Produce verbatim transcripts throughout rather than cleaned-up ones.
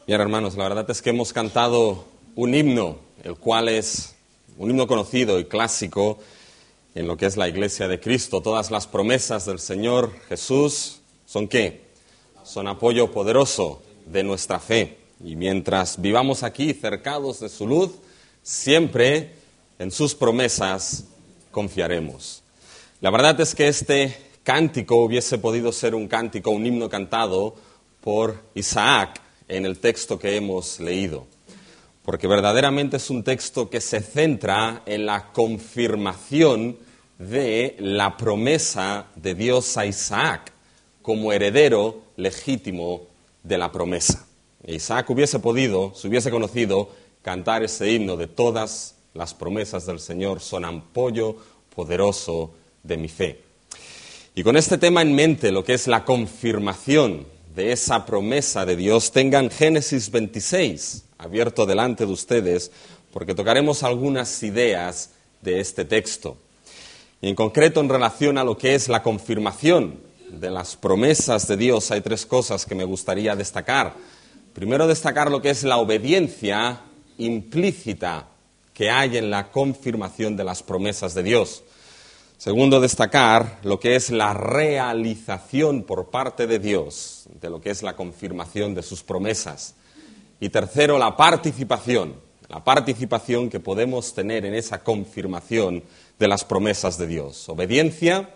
Bien, hermanos, la verdad es que hemos cantado un himno, el cual es un himno conocido y clásico en lo que es la Iglesia de Cristo. Todas las promesas del Señor Jesús son ¿qué? Son apoyo poderoso de nuestra fe. Y mientras vivamos aquí cercados de su luz, siempre en sus promesas confiaremos. La verdad es que este cántico hubiese podido ser un cántico, un himno cantado por Isaac en el texto que hemos leído, porque verdaderamente es un texto que se centra en la confirmación de la promesa de Dios a Isaac como heredero legítimo de la promesa. E Isaac hubiese podido, si hubiese conocido, cantar ese himno de todas las promesas del Señor son apoyo poderoso de mi fe. Y con este tema en mente, lo que es la confirmación de esa promesa de Dios, tengan Génesis veintiséis abierto delante de ustedes, porque tocaremos algunas ideas de este texto. Y en concreto, en relación a lo que es la confirmación de las promesas de Dios, hay tres cosas que me gustaría destacar. Primero, destacar lo que es la obediencia implícita que hay en la confirmación de las promesas de Dios. Segundo, destacar lo que es la realización por parte de Dios de lo que es la confirmación de sus promesas. Y tercero, la participación, la participación que podemos tener en esa confirmación de las promesas de Dios. Obediencia,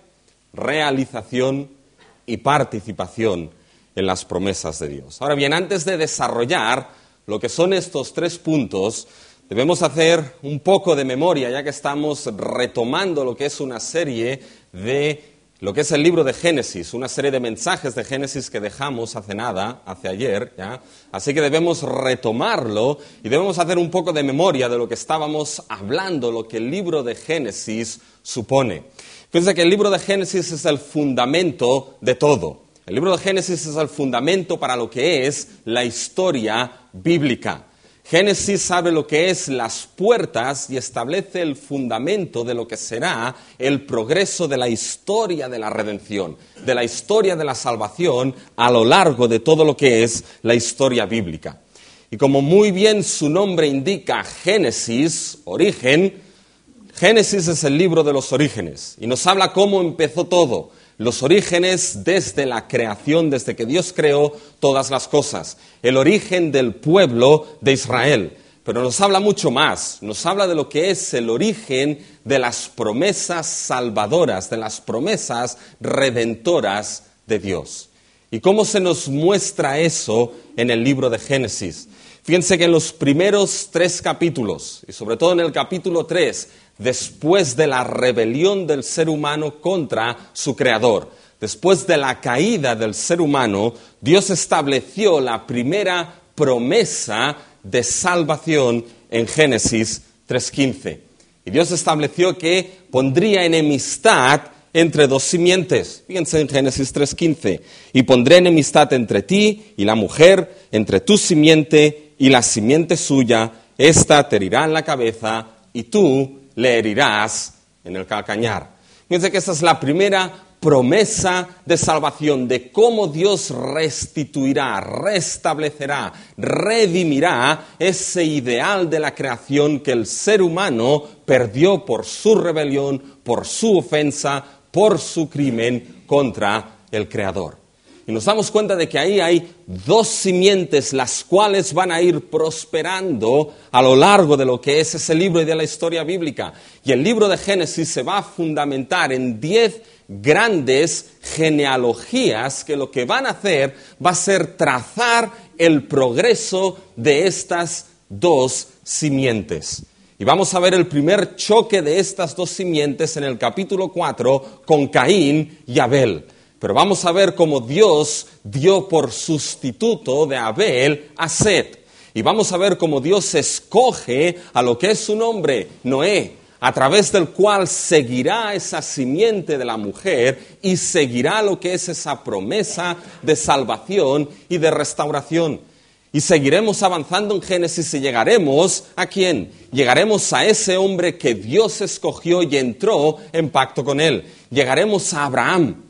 realización y participación en las promesas de Dios. Ahora bien, antes de desarrollar lo que son estos tres puntos, debemos hacer un poco de memoria, ya que estamos retomando lo que es una serie de lo que es el libro de Génesis, una serie de mensajes de Génesis que dejamos hace nada, hace ayer, ¿ya? Así que debemos retomarlo y debemos hacer un poco de memoria de lo que estábamos hablando, lo que el libro de Génesis supone. Fíjense que el libro de Génesis es el fundamento de todo. El libro de Génesis es el fundamento para lo que es la historia bíblica. Génesis abre lo que es las puertas y establece el fundamento de lo que será el progreso de la historia de la redención, de la historia de la salvación a lo largo de todo lo que es la historia bíblica. Y como muy bien su nombre indica, Génesis, origen, Génesis es el libro de los orígenes y nos habla cómo empezó todo. Los orígenes desde la creación, desde que Dios creó todas las cosas. El origen del pueblo de Israel. Pero nos habla mucho más. Nos habla de lo que es el origen de las promesas salvadoras, de las promesas redentoras de Dios. ¿Y cómo se nos muestra eso en el libro de Génesis? Fíjense que en los primeros tres capítulos, y sobre todo en el capítulo tres, después de la rebelión del ser humano contra su creador, después de la caída del ser humano, Dios estableció la primera promesa de salvación en Génesis tres quince. Y Dios estableció que pondría enemistad entre dos simientes. Fíjense en Génesis tres quince. Y pondré enemistad entre ti y la mujer, entre tu simiente y la simiente suya. Esta te herirá en la cabeza y tú le herirás en el calcañar. Fíjense que esta es la primera promesa de salvación, de cómo Dios restituirá, restablecerá, redimirá ese ideal de la creación que el ser humano perdió por su rebelión, por su ofensa, por su crimen contra el Creador. Y nos damos cuenta de que ahí hay dos simientes, las cuales van a ir prosperando a lo largo de lo que es ese libro y de la historia bíblica. Y el libro de Génesis se va a fundamentar en diez grandes genealogías que lo que van a hacer va a ser trazar el progreso de estas dos simientes. Y vamos a ver el primer choque de estas dos simientes en el capítulo cuatro con Caín y Abel. Pero vamos a ver cómo Dios dio por sustituto de Abel a Set. Y vamos a ver cómo Dios escoge a lo que es su nombre, Noé, a través del cual seguirá esa simiente de la mujer y seguirá lo que es esa promesa de salvación y de restauración. Y seguiremos avanzando en Génesis y llegaremos ¿a quién? Llegaremos a ese hombre que Dios escogió y entró en pacto con él. Llegaremos a Abraham,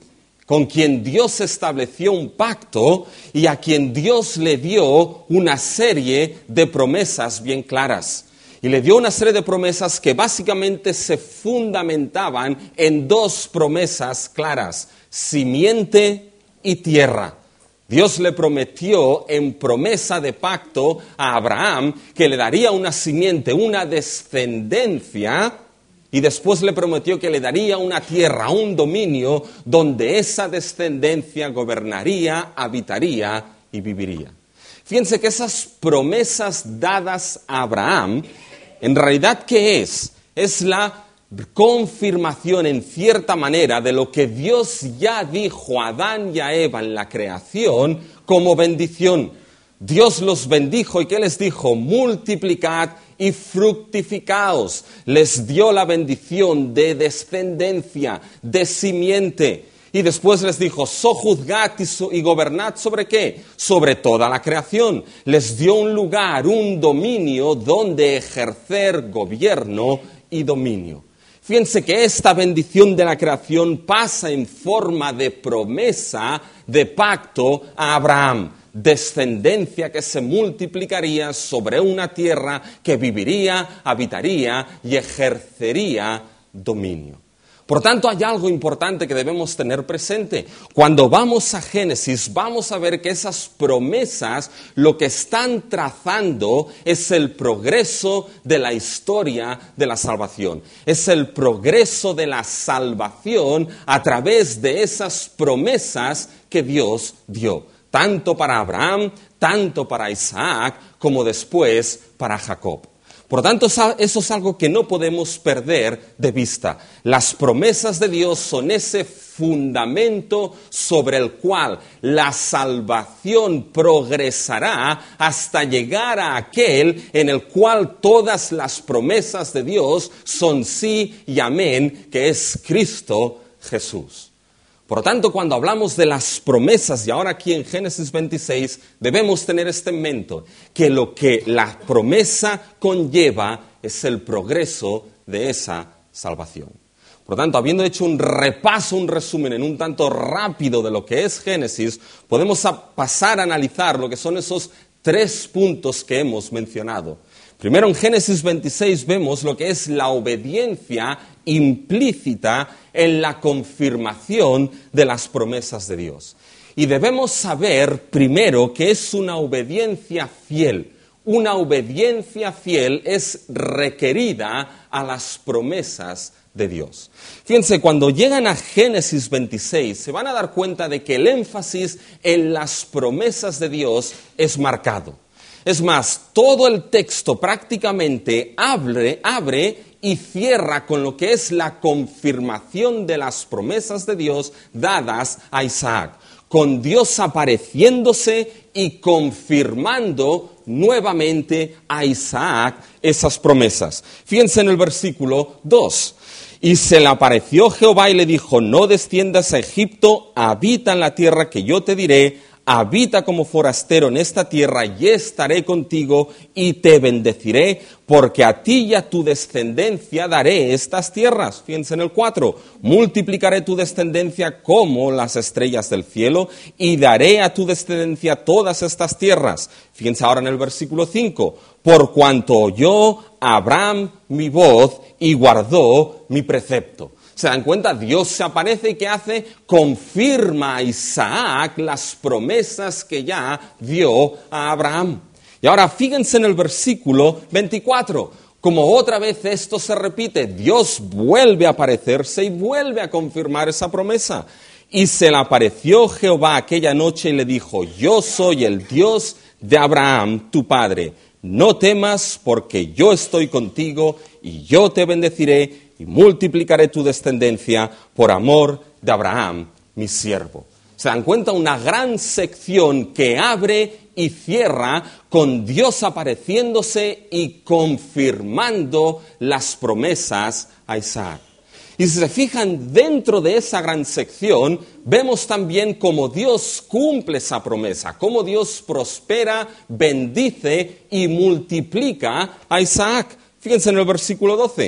con quien Dios estableció un pacto y a quien Dios le dio una serie de promesas bien claras. Y le dio una serie de promesas que básicamente se fundamentaban en dos promesas claras: simiente y tierra. Dios le prometió en promesa de pacto a Abraham que le daría una simiente, una descendencia, y después le prometió que le daría una tierra, un dominio, donde esa descendencia gobernaría, habitaría y viviría. Fíjense que esas promesas dadas a Abraham, en realidad, ¿qué es? Es la confirmación en cierta manera de lo que Dios ya dijo a Adán y a Eva en la creación como bendición. Dios los bendijo y ¿qué les dijo? Multiplicad y fructificaos. Les dio la bendición de descendencia, de simiente. Y después les dijo, sojuzgad y, so, y gobernad ¿sobre qué? Sobre toda la creación. Les dio un lugar, un dominio donde ejercer gobierno y dominio. Fíjense que esta bendición de la creación pasa en forma de promesa, de pacto a Abraham. Descendencia que se multiplicaría sobre una tierra que viviría, habitaría y ejercería dominio. Por tanto, hay algo importante que debemos tener presente. Cuando vamos a Génesis, vamos a ver que esas promesas lo que están trazando es el progreso de la historia de la salvación. Es el progreso de la salvación a través de esas promesas que Dios dio. Tanto para Abraham, tanto para Isaac, como después para Jacob. Por tanto, eso es algo que no podemos perder de vista. Las promesas de Dios son ese fundamento sobre el cual la salvación progresará hasta llegar a aquel en el cual todas las promesas de Dios son sí y amén, que es Cristo Jesús. Por lo tanto, cuando hablamos de las promesas, y ahora aquí en Génesis veintiséis, debemos tener este en mente, que lo que la promesa conlleva es el progreso de esa salvación. Por lo tanto, habiendo hecho un repaso, un resumen en un tanto rápido de lo que es Génesis, podemos a pasar a analizar lo que son esos tres puntos que hemos mencionado. Primero, en Génesis veintiséis vemos lo que es la obediencia implícita en la confirmación de las promesas de Dios. Y debemos saber primero que es una obediencia fiel. Una obediencia fiel es requerida a las promesas de Dios. Fíjense, cuando llegan a Génesis veintiséis, se van a dar cuenta de que el énfasis en las promesas de Dios es marcado. Es más, todo el texto prácticamente abre, abre y cierra con lo que es la confirmación de las promesas de Dios dadas a Isaac, con Dios apareciéndose y confirmando nuevamente a Isaac esas promesas. Fíjense en el versículo dos. Y se le apareció Jehová y le dijo, no desciendas a Egipto, habita en la tierra que yo te diré, habita como forastero en esta tierra y estaré contigo y te bendeciré, porque a ti y a tu descendencia daré estas tierras. Fíjense en el cuatro. Multiplicaré tu descendencia como las estrellas del cielo y daré a tu descendencia todas estas tierras. Fíjense ahora en el versículo cinco. Por cuanto oyó Abraham mi voz y guardó mi precepto. ¿Se dan cuenta? Dios se aparece y ¿qué hace? Confirma a Isaac las promesas que ya dio a Abraham. Y ahora fíjense en el versículo veinticuatro. Como otra vez esto se repite, Dios vuelve a aparecerse y vuelve a confirmar esa promesa. Y se le apareció Jehová aquella noche y le dijo, yo soy el Dios de Abraham, tu padre. No temas, porque yo estoy contigo y yo te bendeciré y multiplicaré tu descendencia por amor de Abraham, mi siervo. ¿Se dan cuenta? Una gran sección que abre y cierra con Dios apareciéndose y confirmando las promesas a Isaac. Y si se fijan dentro de esa gran sección, vemos también cómo Dios cumple esa promesa, cómo Dios prospera, bendice y multiplica a Isaac. Fíjense en el versículo doce.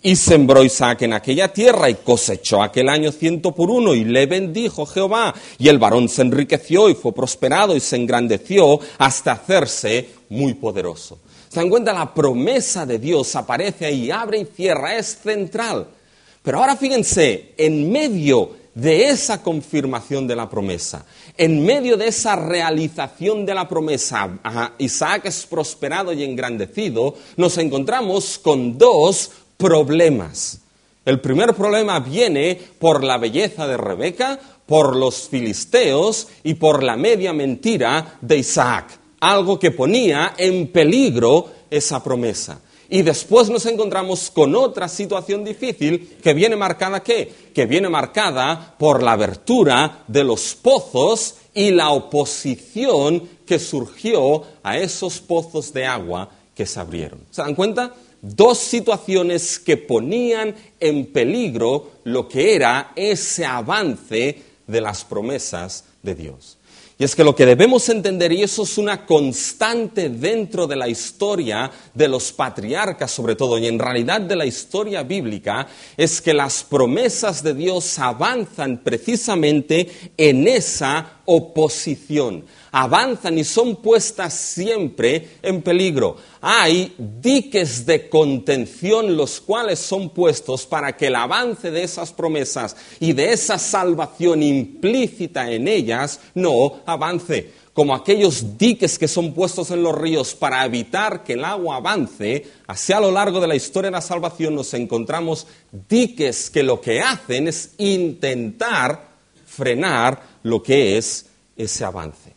Y sembró Isaac en aquella tierra y cosechó aquel año ciento por uno y le bendijo Jehová. Y el varón se enriqueció y fue prosperado y se engrandeció hasta hacerse muy poderoso. ¿Se dan cuenta? La promesa de Dios aparece ahí, abre y cierra, es central. Pero ahora fíjense, en medio de esa confirmación de la promesa, en medio de esa realización de la promesa, Isaac es prosperado y engrandecido, nos encontramos con dos problemas. El primer problema viene por la belleza de Rebeca, por los filisteos y por la media mentira de Isaac, algo que ponía en peligro esa promesa. Y después nos encontramos con otra situación difícil que viene marcada, ¿qué? Que viene marcada por la abertura de los pozos y la oposición que surgió a esos pozos de agua que se abrieron. ¿Se dan cuenta? Dos situaciones que ponían en peligro lo que era ese avance de las promesas de Dios. Y es que lo que debemos entender, y eso es una constante dentro de la historia de los patriarcas sobre todo, y en realidad de la historia bíblica, es que las promesas de Dios avanzan precisamente en esa oposición. Avanzan y son puestas siempre en peligro. Hay diques de contención los cuales son puestos para que el avance de esas promesas y de esa salvación implícita en ellas no avance. Como aquellos diques que son puestos en los ríos para evitar que el agua avance, así a lo largo de la historia de la salvación nos encontramos diques que lo que hacen es intentar frenar lo que es ese avance.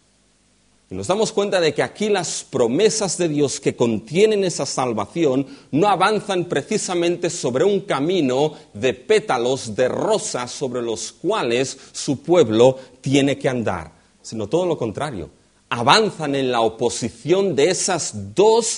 Y nos damos cuenta de que aquí las promesas de Dios que contienen esa salvación no avanzan precisamente sobre un camino de pétalos de rosas sobre los cuales su pueblo tiene que andar, sino todo lo contrario. Avanzan en la oposición de esas dos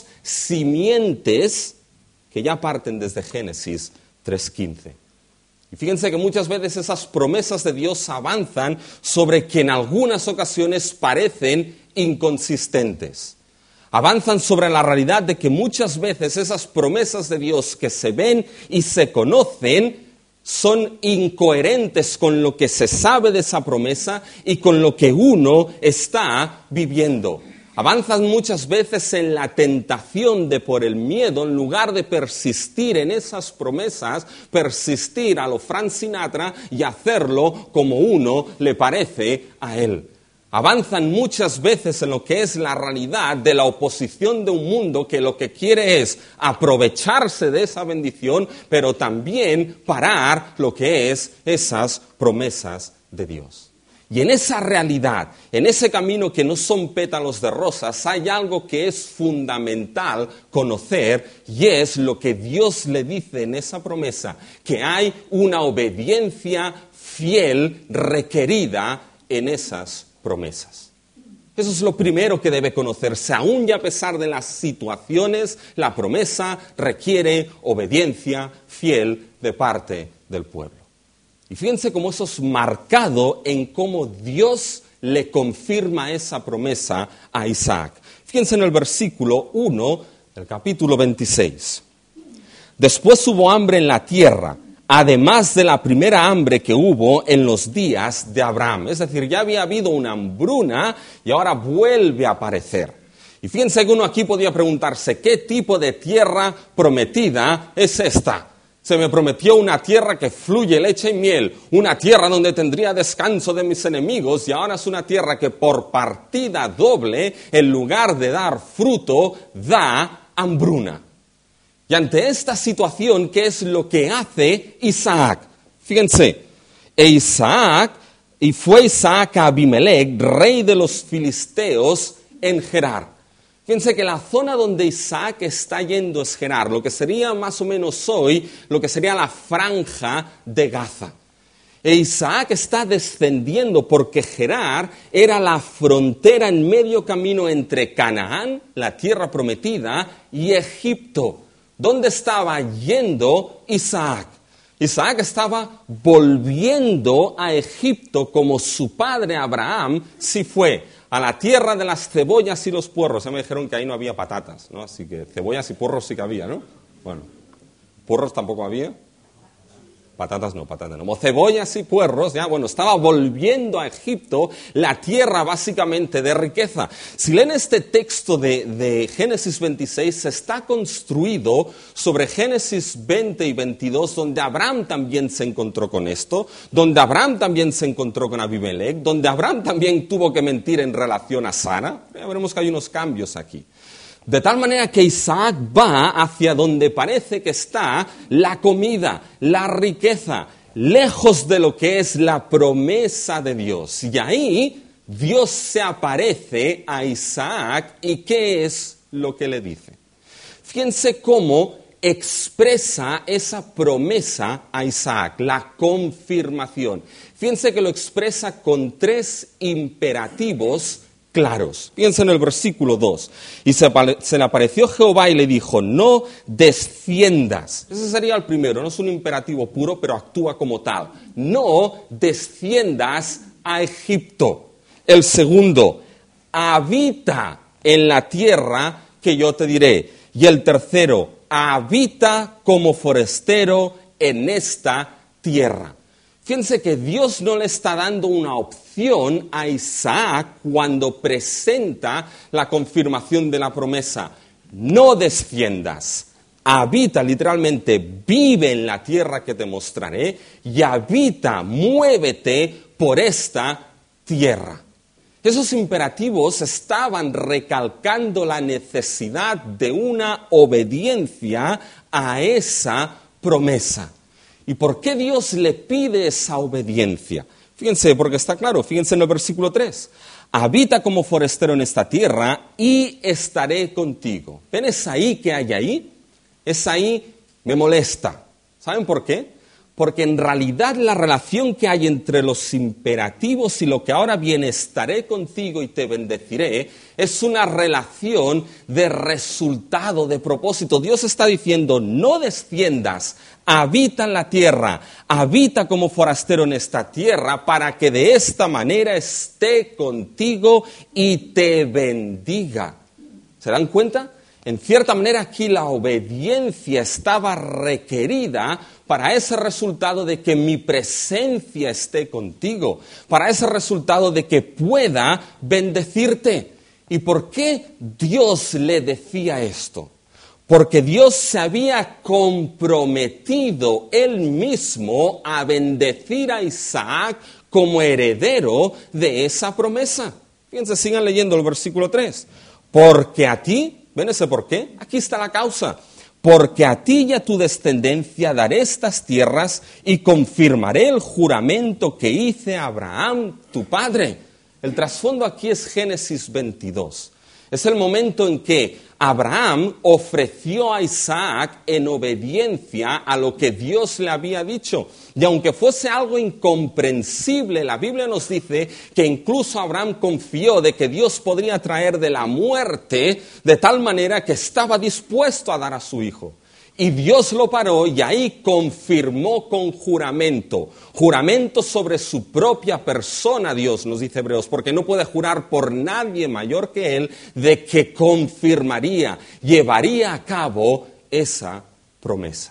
simientes que ya parten desde Génesis tres quince. Y fíjense que muchas veces esas promesas de Dios avanzan sobre que en algunas ocasiones parecen inconsistentes. Avanzan sobre la realidad de que muchas veces esas promesas de Dios que se ven y se conocen son incoherentes con lo que se sabe de esa promesa y con lo que uno está viviendo. Avanzan muchas veces en la tentación de, por el miedo, en lugar de persistir en esas promesas, persistir a lo Frank Sinatra y hacerlo como uno le parece a él. Avanzan muchas veces en lo que es la realidad de la oposición de un mundo que lo que quiere es aprovecharse de esa bendición, pero también parar lo que es esas promesas de Dios. Y en esa realidad, en ese camino que no son pétalos de rosas, hay algo que es fundamental conocer y es lo que Dios le dice en esa promesa, que hay una obediencia fiel requerida en esas promesas. Eso es lo primero que debe conocerse. Aún y a pesar de las situaciones, la promesa requiere obediencia fiel de parte del pueblo. Y fíjense cómo eso es marcado en cómo Dios le confirma esa promesa a Isaac. Fíjense en el versículo uno del capítulo veintiséis. Después hubo hambre en la tierra, además de la primera hambre que hubo en los días de Abraham. Es decir, ya había habido una hambruna y ahora vuelve a aparecer. Y fíjense que uno aquí podía preguntarse, ¿qué tipo de tierra prometida es esta? Se me prometió una tierra que fluye leche y miel, una tierra donde tendría descanso de mis enemigos, y ahora es una tierra que por partida doble, en lugar de dar fruto, da hambruna. Y ante esta situación, ¿qué es lo que hace Isaac? Fíjense, e Isaac, y fue Isaac a Abimelech, rey de los filisteos, en Gerar. Fíjense que la zona donde Isaac está yendo es Gerar, lo que sería más o menos hoy, lo que sería la franja de Gaza. E Isaac está descendiendo porque Gerar era la frontera en medio camino entre Canaán, la tierra prometida, y Egipto. ¿Dónde estaba yendo Isaac? Isaac estaba volviendo a Egipto como su padre Abraham sí fue. A la tierra de las cebollas y los puerros. Ya me dijeron que ahí no había patatas, ¿no? Así que cebollas y puerros sí que había, ¿no? Bueno, ¿Puerros tampoco había? Patatas no, patatas no. Cebollas y puerros, ya, bueno, estaba volviendo a Egipto la tierra básicamente de riqueza. Si leen este texto de, de Génesis veintiséis, está construido sobre Génesis veinte y veintidós, donde Abraham también se encontró con esto, donde Abraham también se encontró con Abimelech, donde Abraham también tuvo que mentir en relación a Sara. Ya veremos que hay unos cambios aquí. De tal manera que Isaac va hacia donde parece que está la comida, la riqueza, lejos de lo que es la promesa de Dios. Y ahí Dios se aparece a Isaac, ¿y qué es lo que le dice? Fíjense cómo expresa esa promesa a Isaac, la confirmación. Fíjense que lo expresa con tres imperativos claros. Piensa en el versículo dos. Y se, se le apareció Jehová y le dijo, no desciendas. Ese sería el primero, no es un imperativo puro, pero actúa como tal. No desciendas a Egipto. El segundo, habita en la tierra que yo te diré. Y el tercero, habita como forastero en esta tierra. Fíjense que Dios no le está dando una opción a Isaac cuando presenta la confirmación de la promesa. No desciendas, habita, literalmente, vive en la tierra que te mostraré y habita, muévete por esta tierra. Esos imperativos estaban recalcando la necesidad de una obediencia a esa promesa. ¿Y por qué Dios le pide esa obediencia? Fíjense, porque está claro, fíjense en el versículo tres. Habita como forastero en esta tierra y estaré contigo. ¿Ven Esaí que hay ahí? Esaí me molesta. ¿Saben por qué? Porque en realidad la relación que hay entre los imperativos y lo que ahora viene, estaré contigo y te bendeciré, es una relación de resultado, de propósito. Dios está diciendo, no desciendas, habita en la tierra, habita como forastero en esta tierra, para que de esta manera esté contigo y te bendiga. ¿Se dan cuenta? En cierta manera aquí la obediencia estaba requerida para ese resultado de que mi presencia esté contigo, para ese resultado de que pueda bendecirte. ¿Y por qué Dios le decía esto? Porque Dios se había comprometido él mismo a bendecir a Isaac como heredero de esa promesa. Fíjense, sigan leyendo el versículo tres. Porque a ti... ¿Ven ese por qué? Aquí está la causa. Porque a ti y a tu descendencia daré estas tierras y confirmaré el juramento que hice a Abraham, tu padre. El trasfondo aquí es Génesis veintidós. Es el momento en que Abraham ofreció a Isaac en obediencia a lo que Dios le había dicho. Y aunque fuese algo incomprensible, la Biblia nos dice que incluso Abraham confió de que Dios podría traer de la muerte de tal manera que estaba dispuesto a dar a su hijo. Y Dios lo paró y ahí confirmó con juramento, juramento sobre su propia persona, Dios, nos dice Hebreos, porque no puede jurar por nadie mayor que Él, de que confirmaría, llevaría a cabo esa promesa.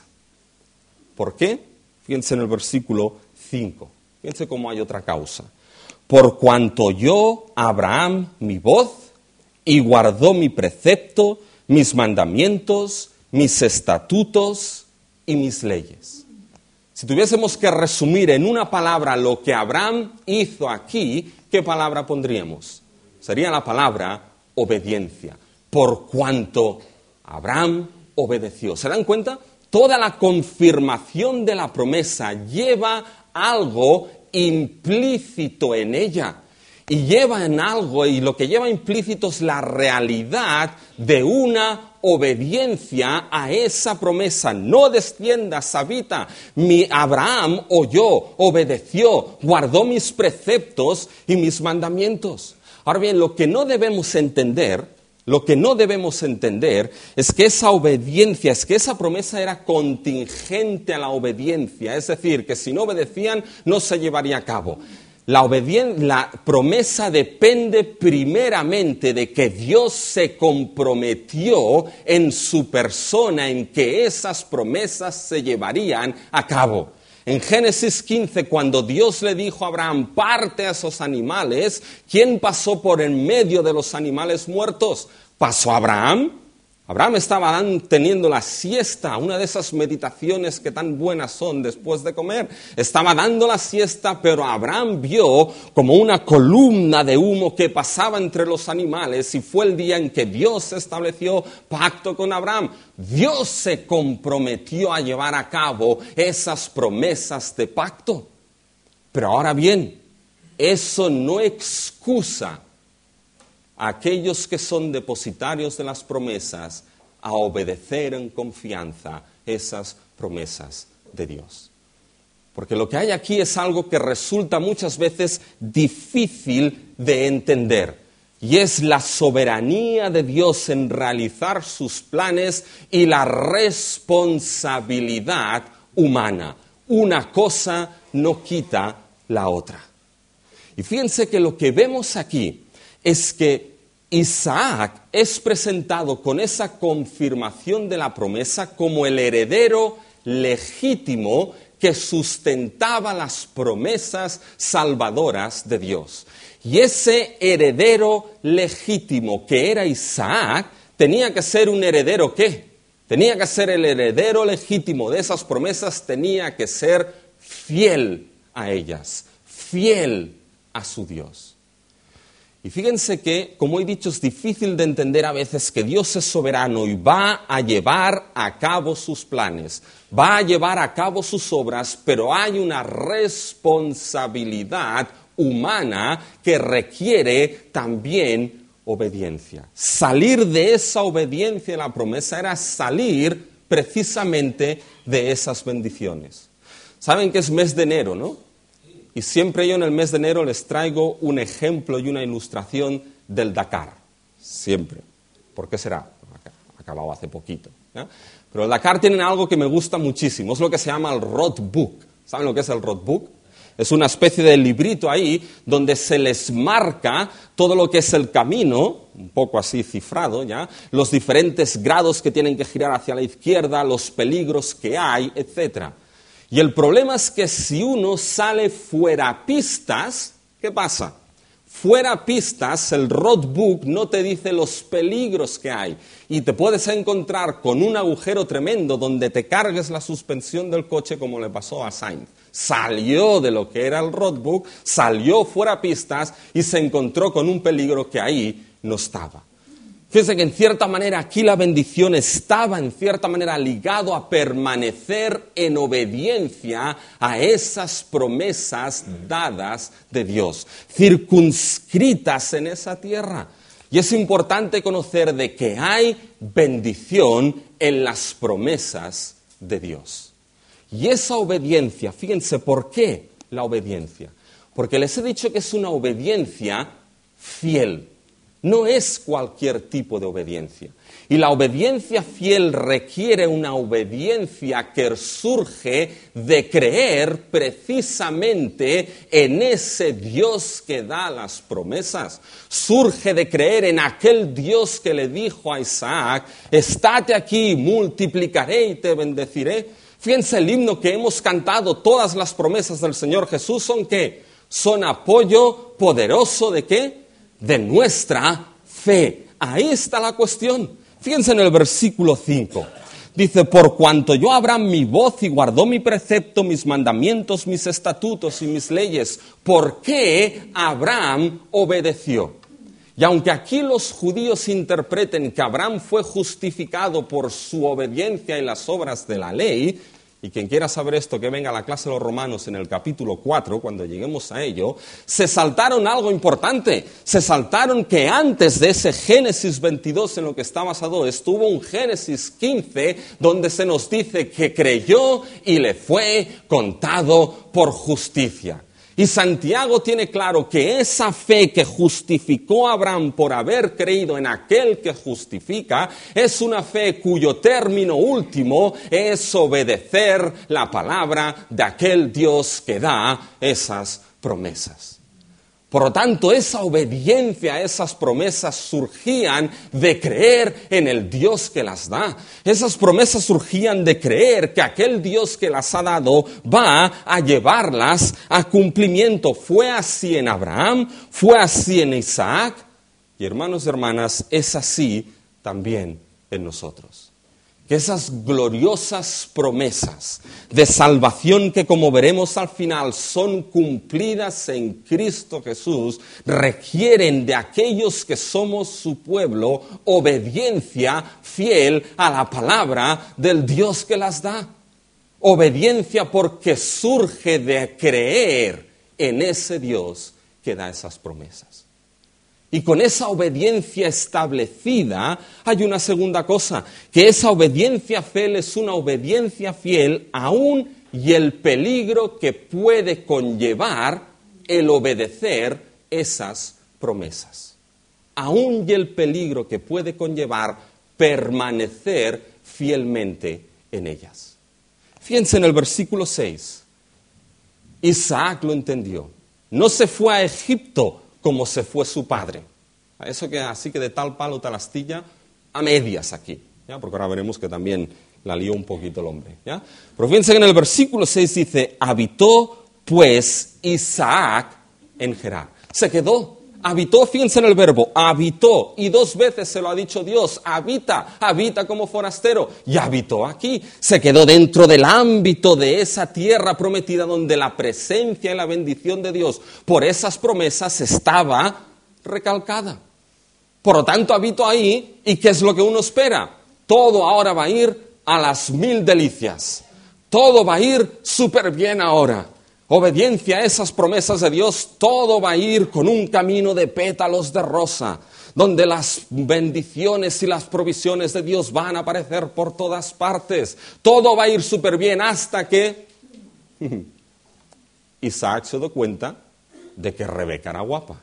¿Por qué? Fíjense en el versículo cinco, fíjense cómo hay otra causa. Por cuanto oyó Abraham mi voz y guardó mi precepto, mis mandamientos, mis estatutos y mis leyes. Si tuviésemos que resumir en una palabra lo que Abraham hizo aquí, ¿qué palabra pondríamos? Sería la palabra obediencia. Por cuanto Abraham obedeció. ¿Se dan cuenta? Toda la confirmación de la promesa lleva algo implícito en ella. Y lleva en algo, y lo que lleva implícito es la realidad de una obediencia a esa promesa. No desciendas, habita. Mi Abraham oyó, obedeció, guardó mis preceptos y mis mandamientos. Ahora bien, lo que no debemos entender, lo que no debemos entender es que esa obediencia, es que esa promesa era contingente a la obediencia. Es decir, que si no obedecían, no se llevaría a cabo. La, obedien- la promesa depende primeramente de que Dios se comprometió en su persona, en que esas promesas se llevarían a cabo. En Génesis quince, cuando Dios le dijo a Abraham, parte a esos animales, ¿quién pasó por en medio de los animales muertos? ¿Pasó Abraham? Abraham estaba dan- teniendo la siesta, una de esas meditaciones que tan buenas son después de comer. Estaba dando la siesta, pero Abraham vio como una columna de humo que pasaba entre los animales y fue el día en que Dios estableció pacto con Abraham. Dios se comprometió a llevar a cabo esas promesas de pacto. Pero ahora bien, eso no excusa a aquellos que son depositarios de las promesas a obedecer en confianza esas promesas de Dios. Porque lo que hay aquí es algo que resulta muchas veces difícil de entender, y es la soberanía de Dios en realizar sus planes y la responsabilidad humana. Una cosa no quita la otra. Y fíjense que lo que vemos aquí es que Isaac es presentado con esa confirmación de la promesa como el heredero legítimo que sustentaba las promesas salvadoras de Dios. Y ese heredero legítimo que era Isaac tenía que ser un heredero ¿qué? Tenía que ser el heredero legítimo de esas promesas, tenía que ser fiel a ellas, fiel a su Dios. Y fíjense que, como he dicho, es difícil de entender a veces que Dios es soberano y va a llevar a cabo sus planes, va a llevar a cabo sus obras, pero hay una responsabilidad humana que requiere también obediencia. Salir de esa obediencia a la promesa era salir precisamente de esas bendiciones. Saben que es mes de enero, ¿no? Y siempre yo en el mes de enero les traigo un ejemplo y una ilustración del Dakar. Siempre. ¿Por qué será? Ha acabado hace poquito, ¿ya? Pero el Dakar tiene algo que me gusta muchísimo. Es lo que se llama el roadbook. ¿Saben lo que es el roadbook? Es una especie de librito ahí donde se les marca todo lo que es el camino, un poco así cifrado, ¿ya? Los diferentes grados que tienen que girar hacia la izquierda, los peligros que hay, etcétera. Y el problema es que si uno sale fuera pistas, ¿qué pasa? Fuera pistas, el roadbook no te dice los peligros que hay y te puedes encontrar con un agujero tremendo donde te cargues la suspensión del coche como le pasó a Sainz. Salió de lo que era el roadbook, salió fuera pistas y se encontró con un peligro que ahí no estaba. Fíjense que en cierta manera aquí la bendición estaba en cierta manera ligado a permanecer en obediencia a esas promesas dadas de Dios, circunscritas en esa tierra. Y es importante conocer de que hay bendición en las promesas de Dios. Y esa obediencia, fíjense, ¿por qué la obediencia? Porque les he dicho que es una obediencia fiel. No es cualquier tipo de obediencia. Y la obediencia fiel requiere una obediencia que surge de creer precisamente en ese Dios que da las promesas. Surge de creer en aquel Dios que le dijo a Isaac, estate aquí, multiplicaré y te bendeciré. Fíjense, el himno que hemos cantado, todas las promesas del Señor Jesús, ¿son qué? Son apoyo poderoso ¿de qué? De nuestra fe. Ahí está la cuestión. Fíjense en el versículo cinco. Dice, por cuanto yo Abraham mi voz y guardó mi precepto, mis mandamientos, mis estatutos y mis leyes. ¿Por qué Abraham obedeció? Y aunque aquí los judíos interpreten que Abraham fue justificado por su obediencia y las obras de la ley, y quien quiera saber esto, que venga a la clase de los Romanos en el capítulo cuatro, cuando lleguemos a ello, se saltaron algo importante. Se saltaron que antes de ese Génesis veintidós en lo que está basado, estuvo un Génesis quince, donde se nos dice que creyó y le fue contado por justicia. Y Santiago tiene claro que esa fe que justificó a Abraham por haber creído en aquel que justifica, es una fe cuyo término último es obedecer la palabra de aquel Dios que da esas promesas. Por lo tanto, esa obediencia a esas promesas surgían de creer en el Dios que las da. Esas promesas surgían de creer que aquel Dios que las ha dado va a llevarlas a cumplimiento. Fue así en Abraham, fue así en Isaac, y hermanos y hermanas, es así también en nosotros. Que esas gloriosas promesas de salvación que, como veremos al final, son cumplidas en Cristo Jesús, requieren de aquellos que somos su pueblo obediencia fiel a la palabra del Dios que las da. Obediencia porque surge de creer en ese Dios que da esas promesas. Y con esa obediencia establecida hay una segunda cosa, que esa obediencia fiel es una obediencia fiel aún y el peligro que puede conllevar el obedecer esas promesas. Aún y el peligro que puede conllevar permanecer fielmente en ellas. Fíjense en el versículo seis. Isaac lo entendió. No se fue a Egipto como se fue su padre. A eso que así que de tal palo, tal astilla, a medias aquí, ¿ya? Porque ahora veremos que también la lió un poquito el hombre, ¿ya? Pero fíjense que en el versículo seis dice, habitó pues Isaac en Gerar. Se quedó, habitó, fíjense en el verbo, habitó, y dos veces se lo ha dicho Dios, habita, habita como forastero, y habitó aquí. Se quedó dentro del ámbito de esa tierra prometida donde la presencia y la bendición de Dios por esas promesas estaba recalcada. Por lo tanto, habito ahí, ¿y qué es lo que uno espera? Todo ahora va a ir a las mil delicias. Todo va a ir súper bien ahora. Obediencia a esas promesas de Dios, todo va a ir con un camino de pétalos de rosa, donde las bendiciones y las provisiones de Dios van a aparecer por todas partes. Todo va a ir súper bien hasta que Isaac se dio cuenta de que Rebeca era guapa.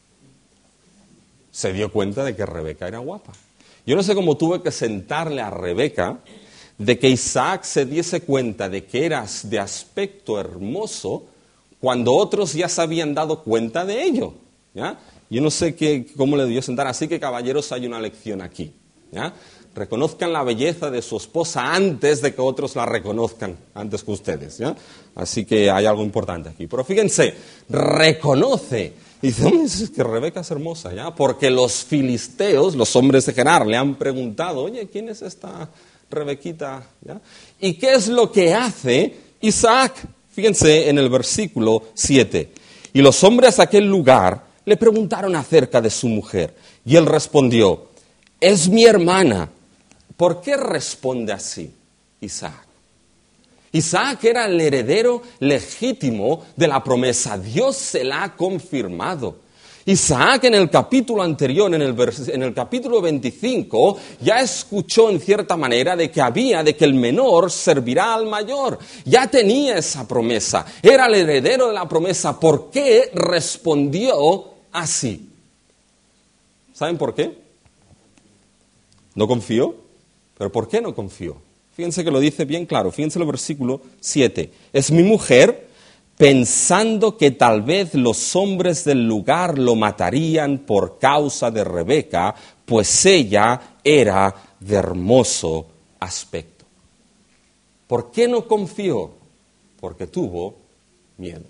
Se dio cuenta de que Rebeca era guapa. Yo no sé cómo tuve que sentarle a Rebeca de que Isaac se diese cuenta de que eras de aspecto hermoso cuando otros ya se habían dado cuenta de ello, ¿ya? Yo no sé qué, cómo le debió sentar, así que caballeros hay una lección aquí, ¿ya? Reconozcan la belleza de su esposa antes de que otros la reconozcan, antes que ustedes, ¿ya? Así que hay algo importante aquí. Pero fíjense, reconoce, dice, es que Rebeca es hermosa, ¿ya? Porque los filisteos, los hombres de Gerar, le han preguntado, oye, ¿quién es esta Rebequita? ¿Ya? ¿Y qué es lo que hace Isaac? Fíjense en el versículo siete. Y los hombres de aquel lugar le preguntaron acerca de su mujer. Y él respondió, es mi hermana. ¿Por qué responde así Isaac? Isaac era el heredero legítimo de la promesa. Dios se la ha confirmado. Isaac en el capítulo anterior, en el, vers- en el capítulo veinticinco, ya escuchó en cierta manera de que había, de que el menor servirá al mayor. Ya tenía esa promesa, era el heredero de la promesa. ¿Por qué respondió así? ¿Saben por qué? ¿No confió? ¿Pero por qué no confió? Fíjense que lo dice bien claro, fíjense el versículo siete. Es mi mujer, pensando que tal vez los hombres del lugar lo matarían por causa de Rebeca, pues ella era de hermoso aspecto. ¿Por qué no confió? Porque tuvo miedo.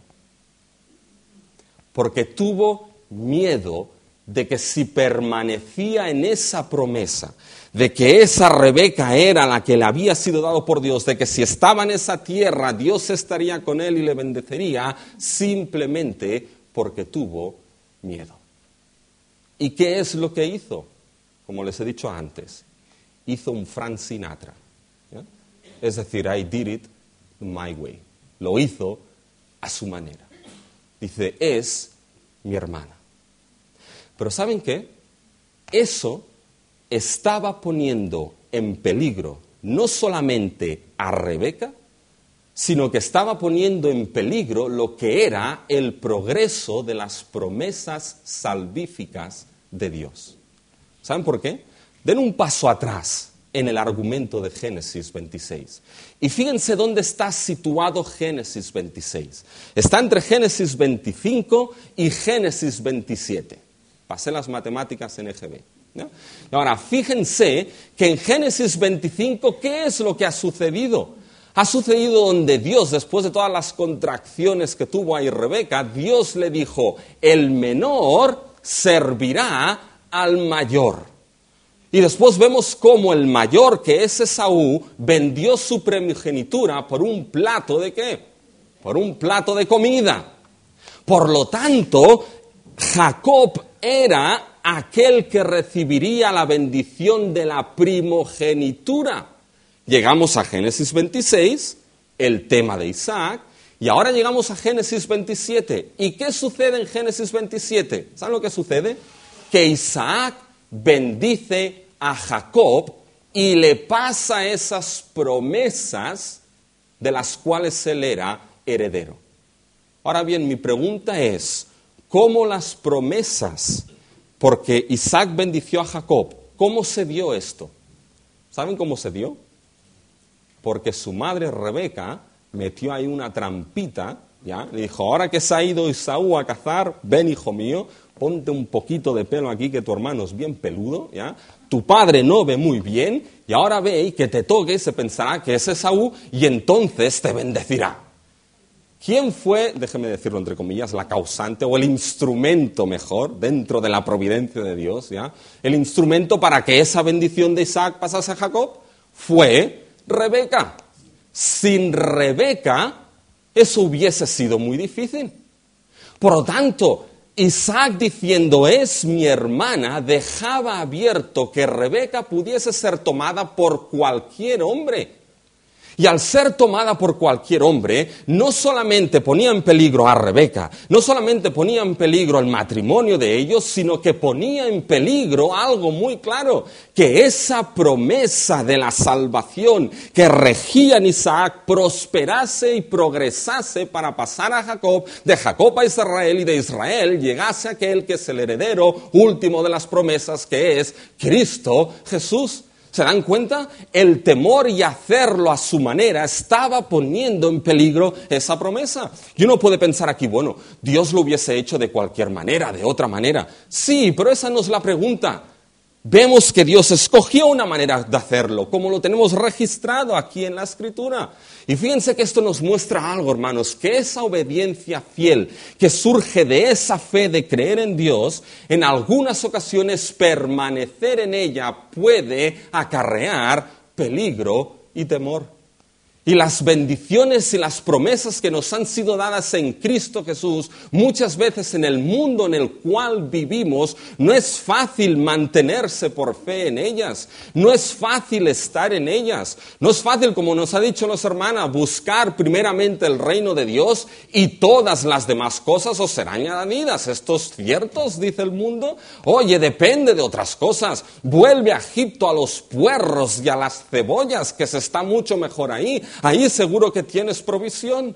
Porque tuvo miedo de que si permanecía en esa promesa, de que esa Rebeca era la que le había sido dado por Dios, de que si estaba en esa tierra Dios estaría con él y le bendecería, simplemente porque tuvo miedo. ¿Y qué es lo que hizo? Como les he dicho antes, hizo un Frank Sinatra, ¿ya? Es decir, I did it my way. Lo hizo a su manera. Dice, es mi hermana. Pero ¿saben qué? Eso estaba poniendo en peligro no solamente a Rebeca, sino que estaba poniendo en peligro lo que era el progreso de las promesas salvíficas de Dios. ¿Saben por qué? Den un paso atrás en el argumento de Génesis veintiséis. Y fíjense dónde está situado Génesis veintiséis. Está entre Génesis veinticinco y Génesis veintisiete. Pasé las matemáticas en E G B. ¿no? Ahora, fíjense que en Génesis veinticinco, ¿qué es lo que ha sucedido? Ha sucedido donde Dios, después de todas las contracciones que tuvo ahí Rebeca, Dios le dijo, el menor servirá al mayor. Y después vemos cómo el mayor, que es Esaú, vendió su primogenitura por un plato ¿de qué? Por un plato de comida. Por lo tanto, Jacob era aquel que recibiría la bendición de la primogenitura. Llegamos a Génesis veintiséis, el tema de Isaac, y ahora llegamos a Génesis veintisiete. ¿Y qué sucede en Génesis veintisiete? ¿Saben lo que sucede? Que Isaac bendice a Jacob y le pasa esas promesas de las cuales él era heredero. Ahora bien, mi pregunta es, ¿cómo las promesas? Porque Isaac bendició a Jacob, ¿cómo se dio esto? ¿Saben cómo se dio? Porque su madre Rebeca metió ahí una trampita, ¿ya? Le dijo, ahora que se ha ido Esaú a cazar, ven hijo mío, ponte un poquito de pelo aquí que tu hermano es bien peludo, ¿ya? Tu padre no ve muy bien y ahora ve y que te toque, se pensará que es Esaú y entonces te bendecirá. ¿Quién fue, déjeme decirlo entre comillas, la causante o el instrumento mejor dentro de la providencia de Dios, ¿ya? El instrumento para que esa bendición de Isaac pasase a Jacob fue Rebeca. Sin Rebeca, eso hubiese sido muy difícil. Por lo tanto, Isaac diciendo, es mi hermana, dejaba abierto que Rebeca pudiese ser tomada por cualquier hombre. Y al ser tomada por cualquier hombre, no solamente ponía en peligro a Rebeca, no solamente ponía en peligro el matrimonio de ellos, sino que ponía en peligro algo muy claro, que esa promesa de la salvación que regía en Isaac prosperase y progresase para pasar a Jacob, de Jacob a Israel y de Israel llegase aquel que es el heredero último de las promesas, que es Cristo Jesús. ¿Se dan cuenta? El temor y hacerlo a su manera estaba poniendo en peligro esa promesa. Y uno puede pensar aquí, bueno, Dios lo hubiese hecho de cualquier manera, de otra manera. Sí, pero esa no es la pregunta. Vemos que Dios escogió una manera de hacerlo, como lo tenemos registrado aquí en la Escritura. Y fíjense que esto nos muestra algo, hermanos, que esa obediencia fiel que surge de esa fe de creer en Dios, en algunas ocasiones permanecer en ella puede acarrear peligro y temor. Y las bendiciones y las promesas que nos han sido dadas en Cristo Jesús, muchas veces en el mundo en el cual vivimos, no es fácil mantenerse por fe en ellas, no es fácil estar en ellas, no es fácil, como nos ha dicho los hermanos, buscar primeramente el reino de Dios y todas las demás cosas os serán añadidas. ¿Estos ciertos? Dice el mundo. Oye, depende de otras cosas. Vuelve a Egipto a los puerros y a las cebollas, que se está mucho mejor ahí. Ahí seguro que tienes provisión.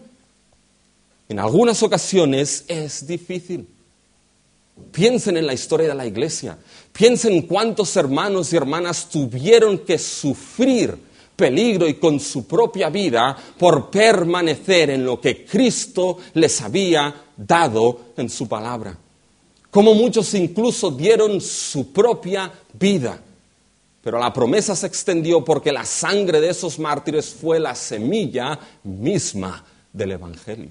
En algunas ocasiones es difícil. Piensen en la historia de la iglesia. Piensen cuántos hermanos y hermanas tuvieron que sufrir peligro y con su propia vida por permanecer en lo que Cristo les había dado en su palabra. Como muchos incluso dieron su propia vida. Pero la promesa se extendió porque la sangre de esos mártires fue la semilla misma del Evangelio.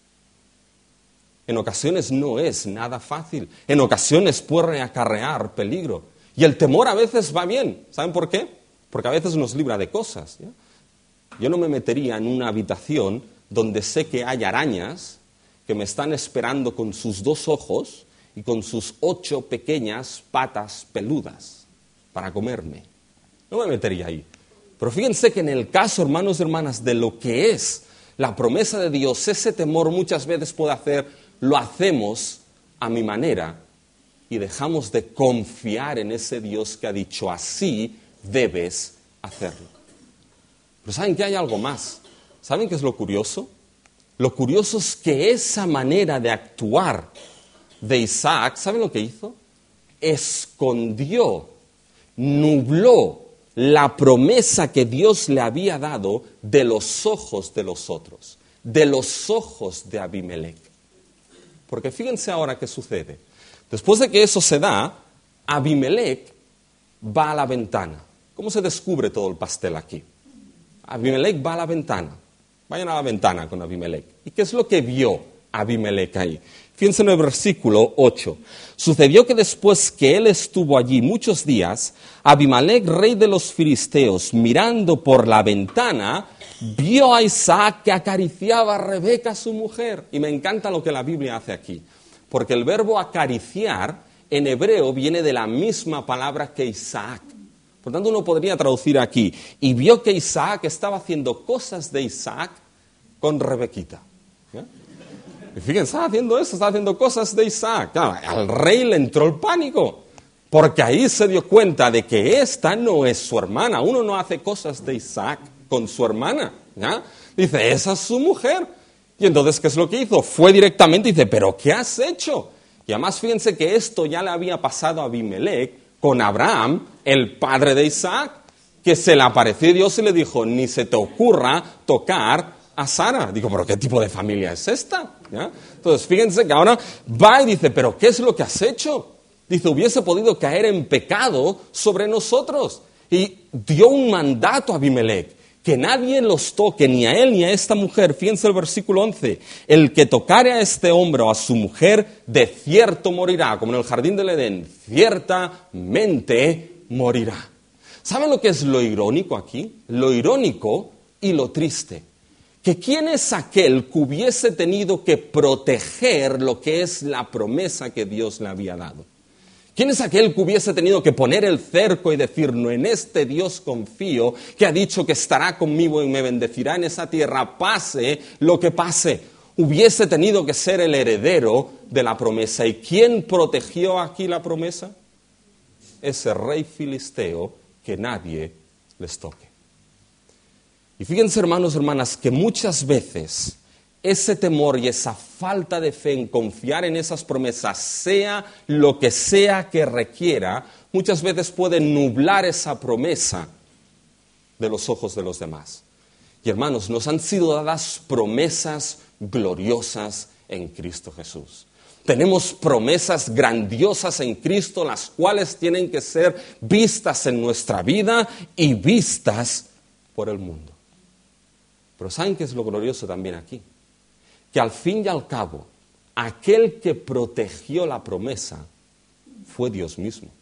En ocasiones no es nada fácil. En ocasiones puede acarrear peligro. Y el temor a veces va bien. ¿Saben por qué? Porque a veces nos libra de cosas. ¿ya? Yo no me metería en una habitación donde sé que hay arañas que me están esperando con sus dos ojos y con sus ocho pequeñas patas peludas para comerme. No me metería ahí. Pero fíjense que en el caso, hermanos y hermanas, de lo que es la promesa de Dios, ese temor muchas veces puede hacer, lo hacemos a mi manera y dejamos de confiar en ese Dios que ha dicho, así debes hacerlo. Pero ¿saben que hay algo más? ¿Saben qué es lo curioso? Lo curioso es que esa manera de actuar de Isaac, ¿saben lo que hizo? Escondió, nubló la promesa que Dios le había dado de los ojos de los otros, de los ojos de Abimelec. Porque fíjense ahora qué sucede. Después de que eso se da, Abimelec va a la ventana. ¿Cómo se descubre todo el pastel aquí? Abimelec va a la ventana. Vayan a la ventana con Abimelec. ¿Y qué es lo que vio Abimelec ahí? Fíjense en el versículo ocho. Sucedió que después que él estuvo allí muchos días, Abimelec, rey de los filisteos, mirando por la ventana, vio a Isaac que acariciaba a Rebeca, su mujer. Y me encanta lo que la Biblia hace aquí, porque el verbo acariciar en hebreo viene de la misma palabra que Isaac. Por tanto, uno podría traducir aquí, y vio que Isaac estaba haciendo cosas de Isaac con Rebequita. ¿Eh? Y fíjense, estaba haciendo eso, estaba haciendo cosas de Isaac. Claro, al rey le entró el pánico, porque ahí se dio cuenta de que esta no es su hermana. Uno no hace cosas de Isaac con su hermana. ¿Ya? Dice, esa es su mujer. Y entonces, ¿qué es lo que hizo? Fue directamente y dice, ¿pero qué has hecho? Y además, fíjense que esto ya le había pasado a Abimelec con Abraham, el padre de Isaac, que se le apareció Dios y le dijo, ni se te ocurra tocar a Sara. Digo, ¿pero qué tipo de familia es esta? ¿Ya? Entonces, fíjense que ahora va y dice, ¿pero qué es lo que has hecho? Dice, hubiese podido caer en pecado sobre nosotros. Y dio un mandato a Abimelec, que nadie los toque, ni a él ni a esta mujer. Fíjense el versículo once. El que tocare a este hombre o a su mujer, de cierto morirá, como en el jardín del Edén, ciertamente morirá. ¿Saben lo que es lo irónico aquí? Lo irónico y lo triste. Que quién es aquel que hubiese tenido que proteger lo que es la promesa que Dios le había dado. ¿Quién es aquel que hubiese tenido que poner el cerco y decir, no, en este Dios confío, que ha dicho que estará conmigo y me bendecirá en esa tierra, pase lo que pase? Hubiese tenido que ser el heredero de la promesa. ¿Y quién protegió aquí la promesa? Ese rey filisteo que nadie les toque. Y fíjense, hermanos y hermanas, que muchas veces ese temor y esa falta de fe en confiar en esas promesas, sea lo que sea que requiera, muchas veces puede nublar esa promesa de los ojos de los demás. Y hermanos, nos han sido dadas promesas gloriosas en Cristo Jesús. Tenemos promesas grandiosas en Cristo, las cuales tienen que ser vistas en nuestra vida y vistas por el mundo. Pero ¿saben qué es lo glorioso también aquí? Que al fin y al cabo, aquel que protegió la promesa fue Dios mismo.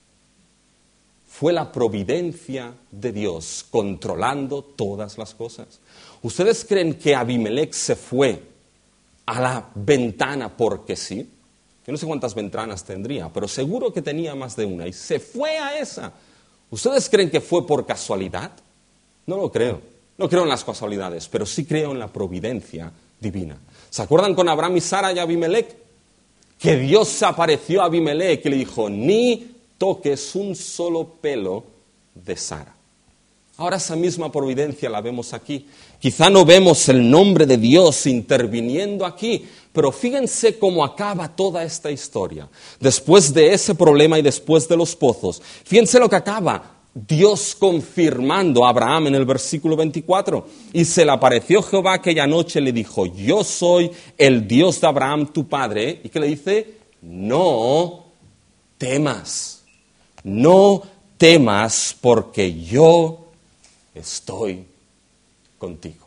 Fue la providencia de Dios controlando todas las cosas. ¿Ustedes creen que Abimelec se fue a la ventana porque sí? Yo no sé cuántas ventanas tendría, pero seguro que tenía más de una. Y se fue a esa. ¿Ustedes creen que fue por casualidad? No lo creo. No creo en las casualidades, pero sí creo en la providencia divina. ¿Se acuerdan con Abraham y Sara y Abimelec? Que Dios se apareció a Abimelec y le dijo, ni toques un solo pelo de Sara. Ahora esa misma providencia la vemos aquí. Quizá no vemos el nombre de Dios interviniendo aquí, pero fíjense cómo acaba toda esta historia. Después de ese problema y después de los pozos, fíjense lo que acaba. Dios confirmando a Abraham en el versículo veinticuatro. Y se le apareció Jehová aquella noche y le dijo, yo soy el Dios de Abraham tu padre. ¿Y qué le dice? No temas, no temas porque yo estoy contigo.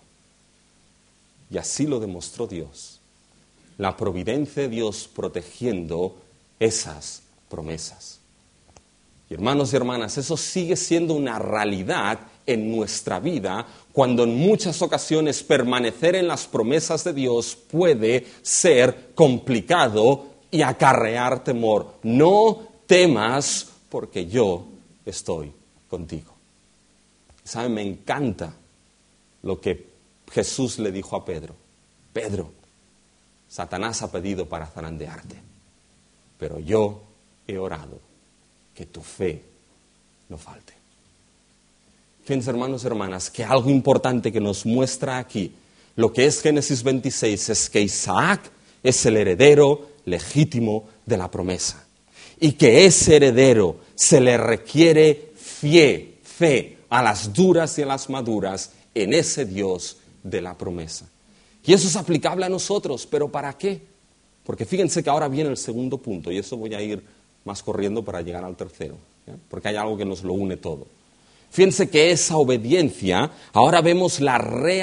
Y así lo demostró Dios. La providencia de Dios protegiendo esas promesas. Y hermanos y hermanas, eso sigue siendo una realidad en nuestra vida, cuando en muchas ocasiones permanecer en las promesas de Dios puede ser complicado y acarrear temor. No temas porque yo estoy contigo. ¿Saben? Me encanta lo que Jesús le dijo a Pedro. Pedro, Satanás ha pedido para zarandearte, pero yo he orado que tu fe no falte. Fíjense, hermanos y hermanas, que algo importante que nos muestra aquí, lo que es Génesis veintiséis, es que Isaac es el heredero legítimo de la promesa. Y que ese heredero se le requiere fe, fe a las duras y a las maduras en ese Dios de la promesa. Y eso es aplicable a nosotros, ¿pero para qué? Porque fíjense que ahora viene el segundo punto, y eso voy a ir más corriendo para llegar al tercero, ¿ya? Porque hay algo que nos lo une todo. Fíjense que esa obediencia, ahora vemos la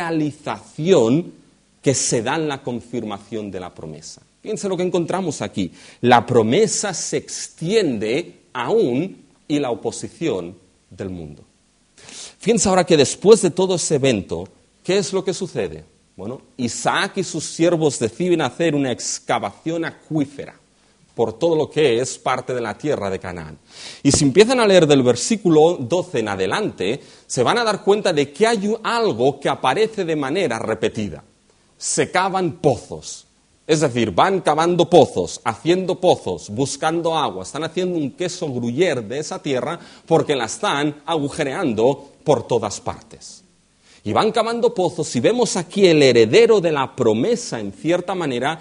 realización que se da en la confirmación de la promesa. Fíjense lo que encontramos aquí. La promesa se extiende aún y la oposición del mundo. Fíjense ahora que después de todo ese evento, ¿qué es lo que sucede? Bueno, Isaac y sus siervos deciden hacer una excavación acuífera por todo lo que es parte de la tierra de Canaán. Y si empiezan a leer del versículo doce en adelante, se van a dar cuenta de que hay algo que aparece de manera repetida. Se cavan pozos. Es decir, van cavando pozos, haciendo pozos, buscando agua. Están haciendo un queso gruyère de esa tierra porque la están agujereando por todas partes. Y van cavando pozos y vemos aquí el heredero de la promesa, en cierta manera,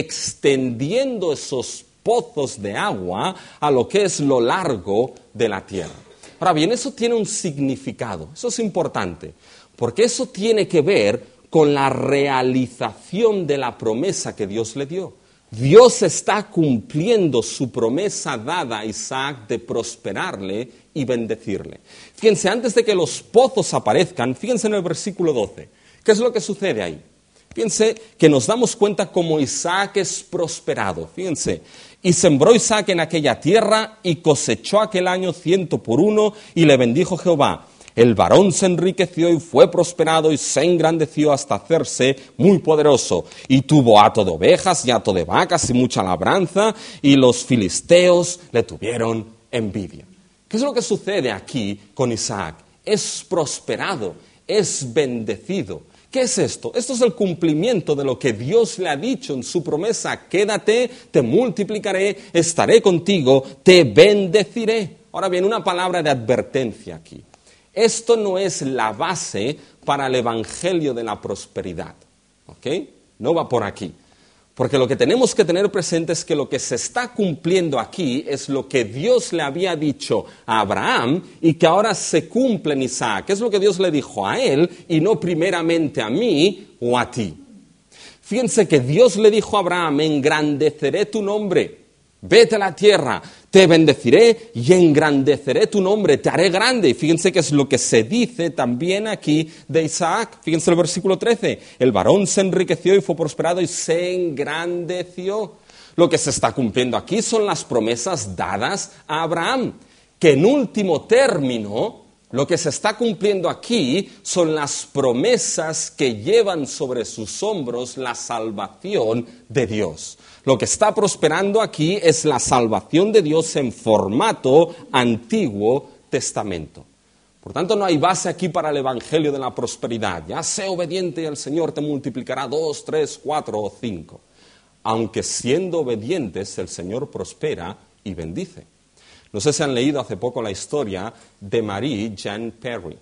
extendiendo esos pozos de agua a lo que es lo largo de la tierra. Ahora bien, eso tiene un significado, eso es importante, porque eso tiene que ver con la realización de la promesa que Dios le dio. Dios está cumpliendo su promesa dada a Isaac de prosperarle y bendecirle. Fíjense, antes de que los pozos aparezcan, fíjense en el versículo doce. ¿Qué es lo que sucede ahí? Fíjense que nos damos cuenta cómo Isaac es prosperado. Fíjense, y sembró Isaac en aquella tierra y cosechó aquel año ciento por uno y le bendijo Jehová. El varón se enriqueció y fue prosperado y se engrandeció hasta hacerse muy poderoso. Y tuvo hato de ovejas y hato de vacas y mucha labranza, y los filisteos le tuvieron envidia. ¿Qué es lo que sucede aquí con Isaac? Es prosperado, es bendecido. ¿Qué es esto? Esto es el cumplimiento de lo que Dios le ha dicho en su promesa. Quédate, te multiplicaré, estaré contigo, te bendeciré. Ahora bien, una palabra de advertencia aquí. Esto no es la base para el evangelio de la prosperidad, ¿ok? No va por aquí. Porque lo que tenemos que tener presente es que lo que se está cumpliendo aquí es lo que Dios le había dicho a Abraham y que ahora se cumple en Isaac. Es lo que Dios le dijo a él y no primeramente a mí o a ti. Fíjense que Dios le dijo a Abraham, engrandeceré tu nombre. Vete a la tierra, te bendeciré y engrandeceré tu nombre, te haré grande. Y fíjense que es lo que se dice también aquí de Isaac. Fíjense el versículo trece. El varón se enriqueció y fue prosperado y se engrandeció. Lo que se está cumpliendo aquí son las promesas dadas a Abraham, que en último término, lo que se está cumpliendo aquí son las promesas que llevan sobre sus hombros la salvación de Dios. Lo que está prosperando aquí es la salvación de Dios en formato Antiguo Testamento. Por tanto, no hay base aquí para el evangelio de la prosperidad. Ya sé obediente y el Señor te multiplicará dos, tres, cuatro o cinco. Aunque siendo obedientes, el Señor prospera y bendice. No sé si han leído hace poco la historia de Marie Jean Perry,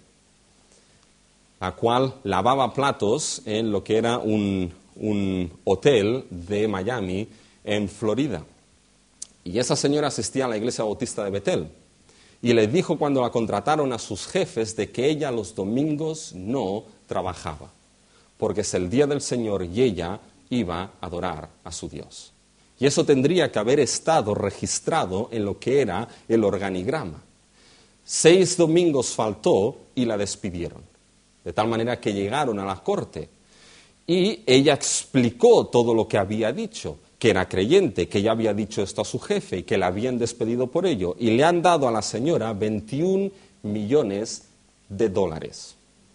la cual lavaba platos en lo que era un... un hotel de Miami, en Florida. Y esa señora asistía a la iglesia bautista de Betel. Y le dijo cuando la contrataron a sus jefes de que ella los domingos no trabajaba, porque es el día del Señor y ella iba a adorar a su Dios. Y eso tendría que haber estado registrado en lo que era el organigrama. Seis domingos faltó y la despidieron, de tal manera que llegaron a la corte. Y ella explicó todo lo que había dicho, que era creyente, que ya había dicho esto a su jefe y que la habían despedido por ello. Y le han dado a la señora veintiún millones de dólares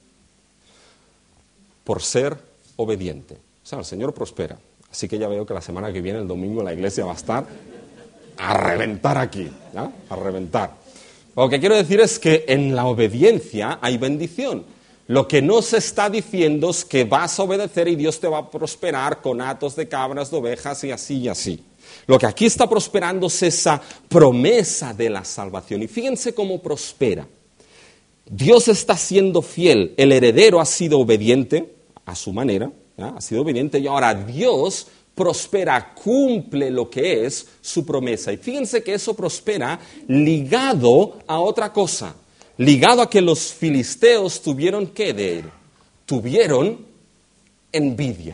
por ser obediente. O sea, el Señor prospera. Así que ya veo que la semana que viene, el domingo, la iglesia va a estar a reventar aquí, ¿ya? A reventar. Lo que quiero decir es que en la obediencia hay bendición. Lo que no se está diciendo es que vas a obedecer y Dios te va a prosperar con hatos de cabras, de ovejas y así y así. Lo que aquí está prosperando es esa promesa de la salvación. Y fíjense cómo prospera. Dios está siendo fiel, el heredero ha sido obediente a su manera, ¿ya? Ha sido obediente y ahora Dios prospera, cumple lo que es su promesa. Y fíjense que eso prospera ligado a otra cosa. ligado a que los filisteos tuvieron ¿qué de él? Tuvieron envidia.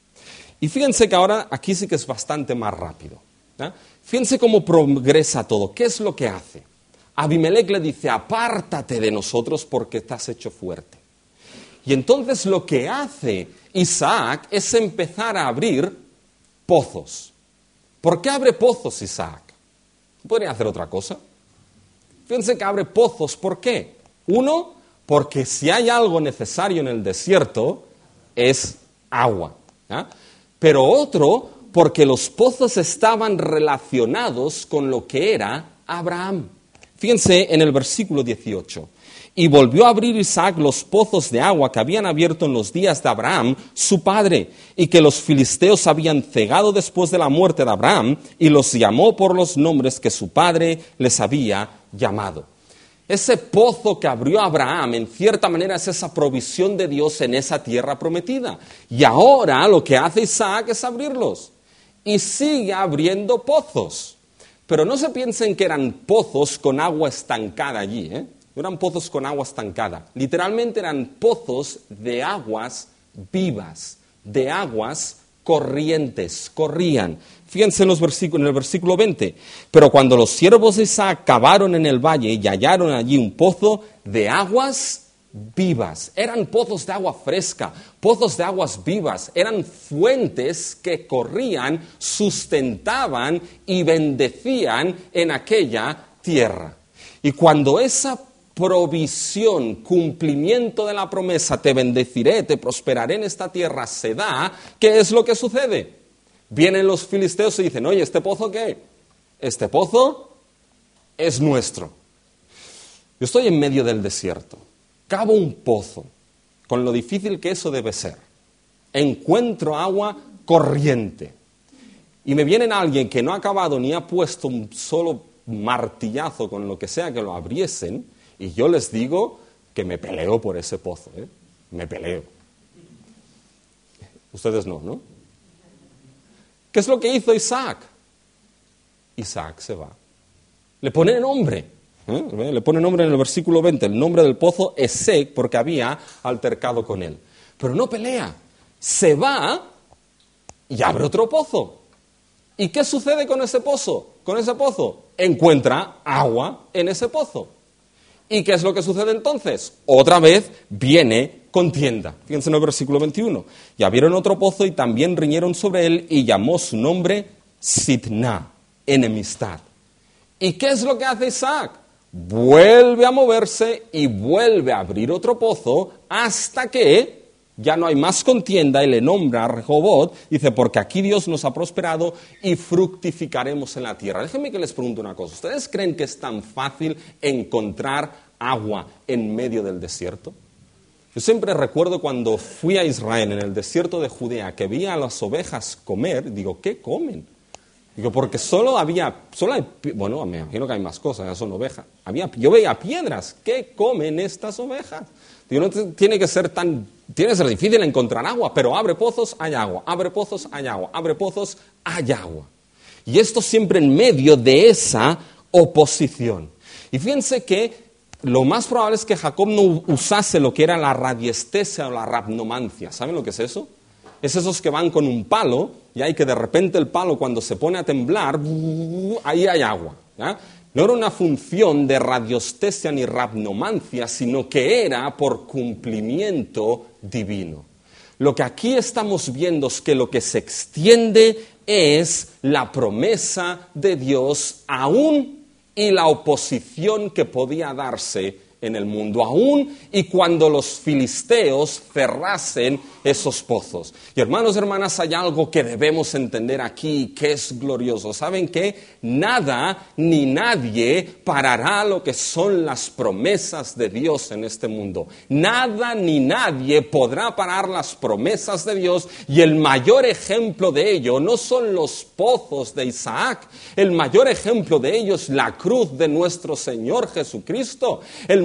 Y fíjense que ahora aquí sí que es bastante más rápido. ¿eh? Fíjense cómo progresa todo. ¿Qué es lo que hace? Abimelech le dice, apártate de nosotros porque te has hecho fuerte. Y entonces lo que hace Isaac es empezar a abrir pozos. ¿Por qué abre pozos Isaac? ¿Podría hacer otra cosa? Fíjense que abre pozos. ¿Por qué? Uno, porque si hay algo necesario en el desierto, es agua. ¿eh? Pero otro, porque los pozos estaban relacionados con lo que era Abraham. Fíjense en el versículo dieciocho. Y volvió a abrir Isaac los pozos de agua que habían abierto en los días de Abraham, su padre, y que los filisteos habían cegado después de la muerte de Abraham, y los llamó por los nombres que su padre les había llamado. Ese pozo que abrió Abraham, en cierta manera, es esa provisión de Dios en esa tierra prometida. Y ahora lo que hace Isaac es abrirlos. Y sigue abriendo pozos. Pero no se piensen que eran pozos con agua estancada allí, ¿eh? No eran pozos con agua estancada. Literalmente eran pozos de aguas vivas, de aguas corrientes, corrían. Fíjense en, los versículos, en el versículo veinte. Pero cuando los siervos de Isaac cavaron en el valle y hallaron allí un pozo de aguas vivas. Eran pozos de agua fresca, pozos de aguas vivas. Eran fuentes que corrían, sustentaban y bendecían en aquella tierra. Y cuando esa provisión, cumplimiento de la promesa, te bendeciré, te prosperaré en esta tierra, se da, ¿qué es lo que sucede? Vienen los filisteos y dicen, oye, ¿este pozo qué? Este pozo es nuestro. Yo estoy en medio del desierto, cavo un pozo, con lo difícil que eso debe ser. Encuentro agua corriente. Y me viene alguien que no ha cavado ni ha puesto un solo martillazo con lo que sea que lo abriesen, y yo les digo que me peleo por ese pozo, ¿eh? Me peleo. Ustedes no, ¿no? ¿Qué es lo que hizo Isaac? Isaac se va. Le pone nombre. ¿eh? Le pone nombre en el versículo veinte. El nombre del pozo es Esek, porque había altercado con él. Pero no pelea. Se va y abre otro pozo. ¿Y qué sucede con ese pozo? Con ese pozo. Encuentra agua en ese pozo. ¿Y qué es lo que sucede entonces? Otra vez viene contienda. Fíjense en el versículo veintiuno. Y abrieron otro pozo y también riñeron sobre él y llamó su nombre Sitná, enemistad. ¿Y qué es lo que hace Isaac? Vuelve a moverse y vuelve a abrir otro pozo hasta que ya no hay más contienda y le nombra a Rehobot. Dice, porque aquí Dios nos ha prosperado y fructificaremos en la tierra. Déjenme que les pregunte una cosa. ¿Ustedes creen que es tan fácil encontrar agua en medio del desierto? Yo siempre recuerdo cuando fui a Israel, en el desierto de Judea, que vi a las ovejas comer. Digo, ¿qué comen? Digo, porque solo había, solo hay, bueno, me imagino que hay más cosas, ya son ovejas. Había, yo veía piedras. ¿Qué comen estas ovejas? Digo, no tiene que ser tan, tiene que ser difícil encontrar agua, pero abre pozos, hay agua, abre pozos, hay agua, abre pozos, hay agua. Y esto siempre en medio de esa oposición. Y fíjense que lo más probable es que Jacob no usase lo que era la radiestesia o la rapnomancia. ¿Saben lo que es eso? Es esos que van con un palo y hay que de repente el palo cuando se pone a temblar, ahí hay agua. ¿ya? No era una función de radiestesia ni rapnomancia, sino que era por cumplimiento divino. Lo que aquí estamos viendo es que lo que se extiende es la promesa de Dios aún y la oposición que podía darse en el mundo, aún y cuando los filisteos cerrasen esos pozos. Y hermanos y hermanas, hay algo que debemos entender aquí que es glorioso. ¿Saben qué? Nada ni nadie parará lo que son las promesas de Dios en este mundo. Nada ni nadie podrá parar las promesas de Dios, y el mayor ejemplo de ello no son los pozos de Isaac. El mayor ejemplo de ello es la cruz de nuestro Señor Jesucristo. El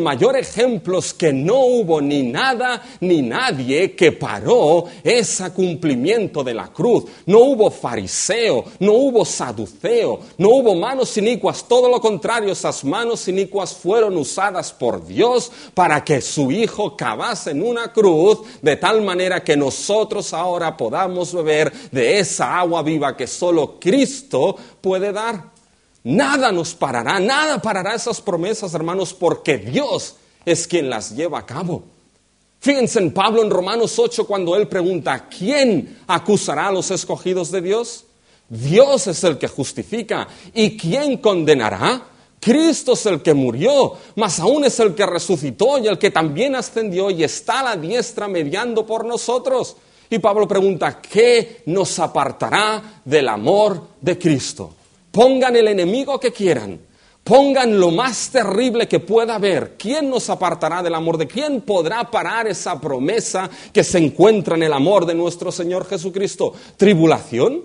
mayor ejemplo es que no hubo ni nada ni nadie que paró ese cumplimiento de la cruz. No hubo fariseo, no hubo saduceo, no hubo manos inicuas. Todo lo contrario, esas manos inicuas fueron usadas por Dios para que su Hijo cavase en una cruz, de tal manera que nosotros ahora podamos beber de esa agua viva que solo Cristo puede dar. Nada nos parará, nada parará esas promesas, hermanos, porque Dios es quien las lleva a cabo. Fíjense en Pablo en Romanos ocho cuando él pregunta, ¿quién acusará a los escogidos de Dios? Dios es el que justifica. ¿Y quién condenará? Cristo es el que murió, mas aún es el que resucitó y el que también ascendió y está a la diestra mediando por nosotros. Y Pablo pregunta, ¿qué nos apartará del amor de Cristo? Pongan el enemigo que quieran, pongan lo más terrible que pueda haber. ¿Quién nos apartará del amor de quién? ¿Podrá parar esa promesa que se encuentra en el amor de nuestro Señor Jesucristo? ¿Tribulación?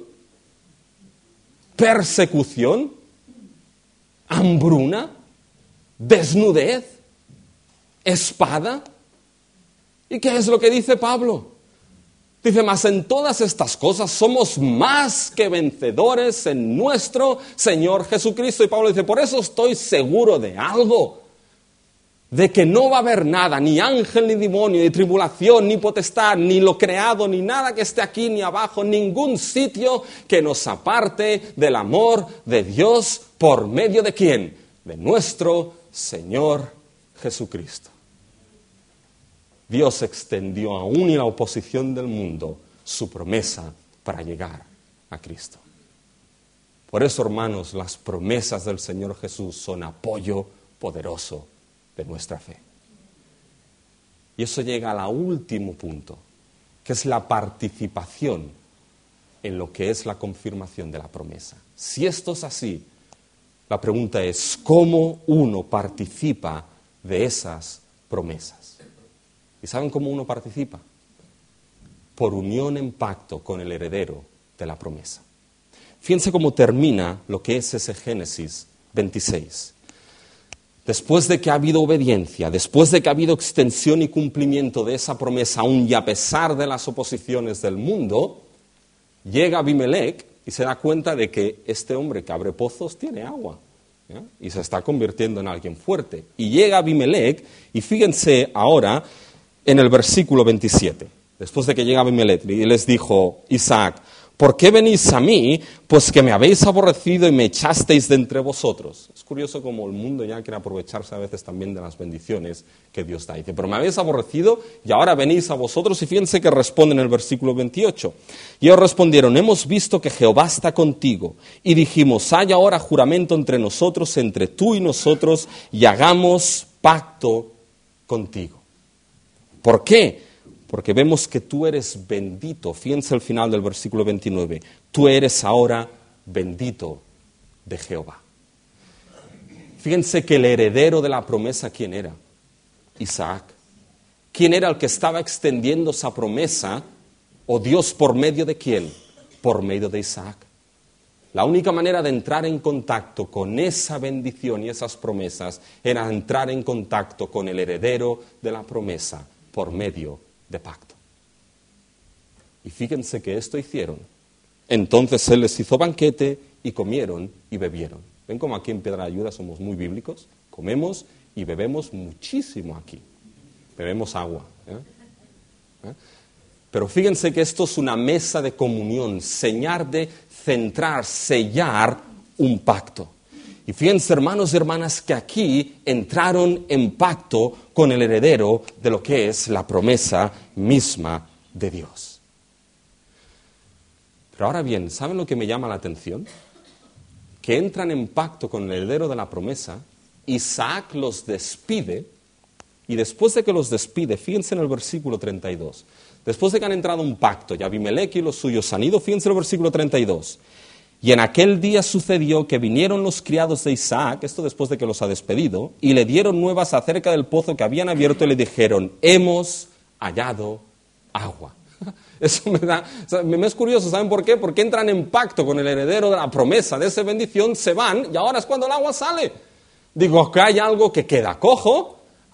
¿Persecución? ¿Hambruna? ¿Desnudez? ¿Espada? ¿Y qué es lo que dice Pablo? Dice, mas en todas estas cosas somos más que vencedores en nuestro Señor Jesucristo. Y Pablo dice, por eso estoy seguro de algo, de que no va a haber nada, ni ángel, ni demonio, ni tribulación, ni potestad, ni lo creado, ni nada que esté aquí, ni abajo, ningún sitio que nos aparte del amor de Dios, ¿por medio de quién? De nuestro Señor Jesucristo. Dios extendió aún en la oposición del mundo su promesa para llegar a Cristo. Por eso, hermanos, las promesas del Señor Jesús son apoyo poderoso de nuestra fe. Y eso llega al último punto, que es la participación en lo que es la confirmación de la promesa. Si esto es así, la pregunta es, ¿cómo uno participa de esas promesas? ¿Y saben cómo uno participa? Por unión en pacto con el heredero de la promesa. Fíjense cómo termina lo que es ese Génesis veintiséis. Después de que ha habido obediencia, después de que ha habido extensión y cumplimiento de esa promesa, aun y a pesar de las oposiciones del mundo, llega Abimelech y se da cuenta de que este hombre que abre pozos tiene agua. ¿Ya? Y se está convirtiendo en alguien fuerte. Y llega Abimelech, y fíjense ahora en el versículo veintisiete, después de que llega Abimelech, y les dijo Isaac, ¿por qué venís a mí? Pues que me habéis aborrecido y me echasteis de entre vosotros. Es curioso como el mundo ya quiere aprovecharse a veces también de las bendiciones que Dios da. Dice, pero me habéis aborrecido y ahora venís a vosotros. Y fíjense que responde en el versículo veintiocho. Y ellos respondieron, hemos visto que Jehová está contigo. Y dijimos, hay ahora juramento entre nosotros, entre tú y nosotros, y hagamos pacto contigo. ¿Por qué? Porque vemos que tú eres bendito. Fíjense el final del versículo veintinueve. Tú eres ahora bendito de Jehová. Fíjense que el heredero de la promesa, ¿quién era? Isaac. ¿Quién era el que estaba extendiendo esa promesa? ¿O Dios por medio de quién? Por medio de Isaac. La única manera de entrar en contacto con esa bendición y esas promesas era entrar en contacto con el heredero de la promesa por medio de pacto. Y fíjense que esto hicieron. Entonces él les hizo banquete y comieron y bebieron. ¿Ven cómo aquí en Piedra de Ayuda somos muy bíblicos? Comemos y bebemos muchísimo aquí. Bebemos agua. ¿eh? ¿Eh? Pero fíjense que esto es una mesa de comunión, señal de centrar, sellar un pacto. Y fíjense, hermanos y hermanas, que aquí entraron en pacto con el heredero de lo que es la promesa misma de Dios. Pero ahora bien, ¿saben lo que me llama la atención? Que entran en pacto con el heredero de la promesa, Isaac los despide, y después de que los despide, fíjense en el versículo treinta y dos, después de que han entrado en un pacto, y Abimelech y los suyos han ido, fíjense en el versículo treinta y dos, y en aquel día sucedió que vinieron los criados de Isaac, esto después de que los ha despedido, y le dieron nuevas acerca del pozo que habían abierto y le dijeron, hemos hallado agua. Eso me da, o sea, me es curioso, ¿saben por qué? Porque entran en pacto con el heredero de la promesa de esa bendición, se van y ahora es cuando el agua sale. Digo, que hay algo que queda cojo,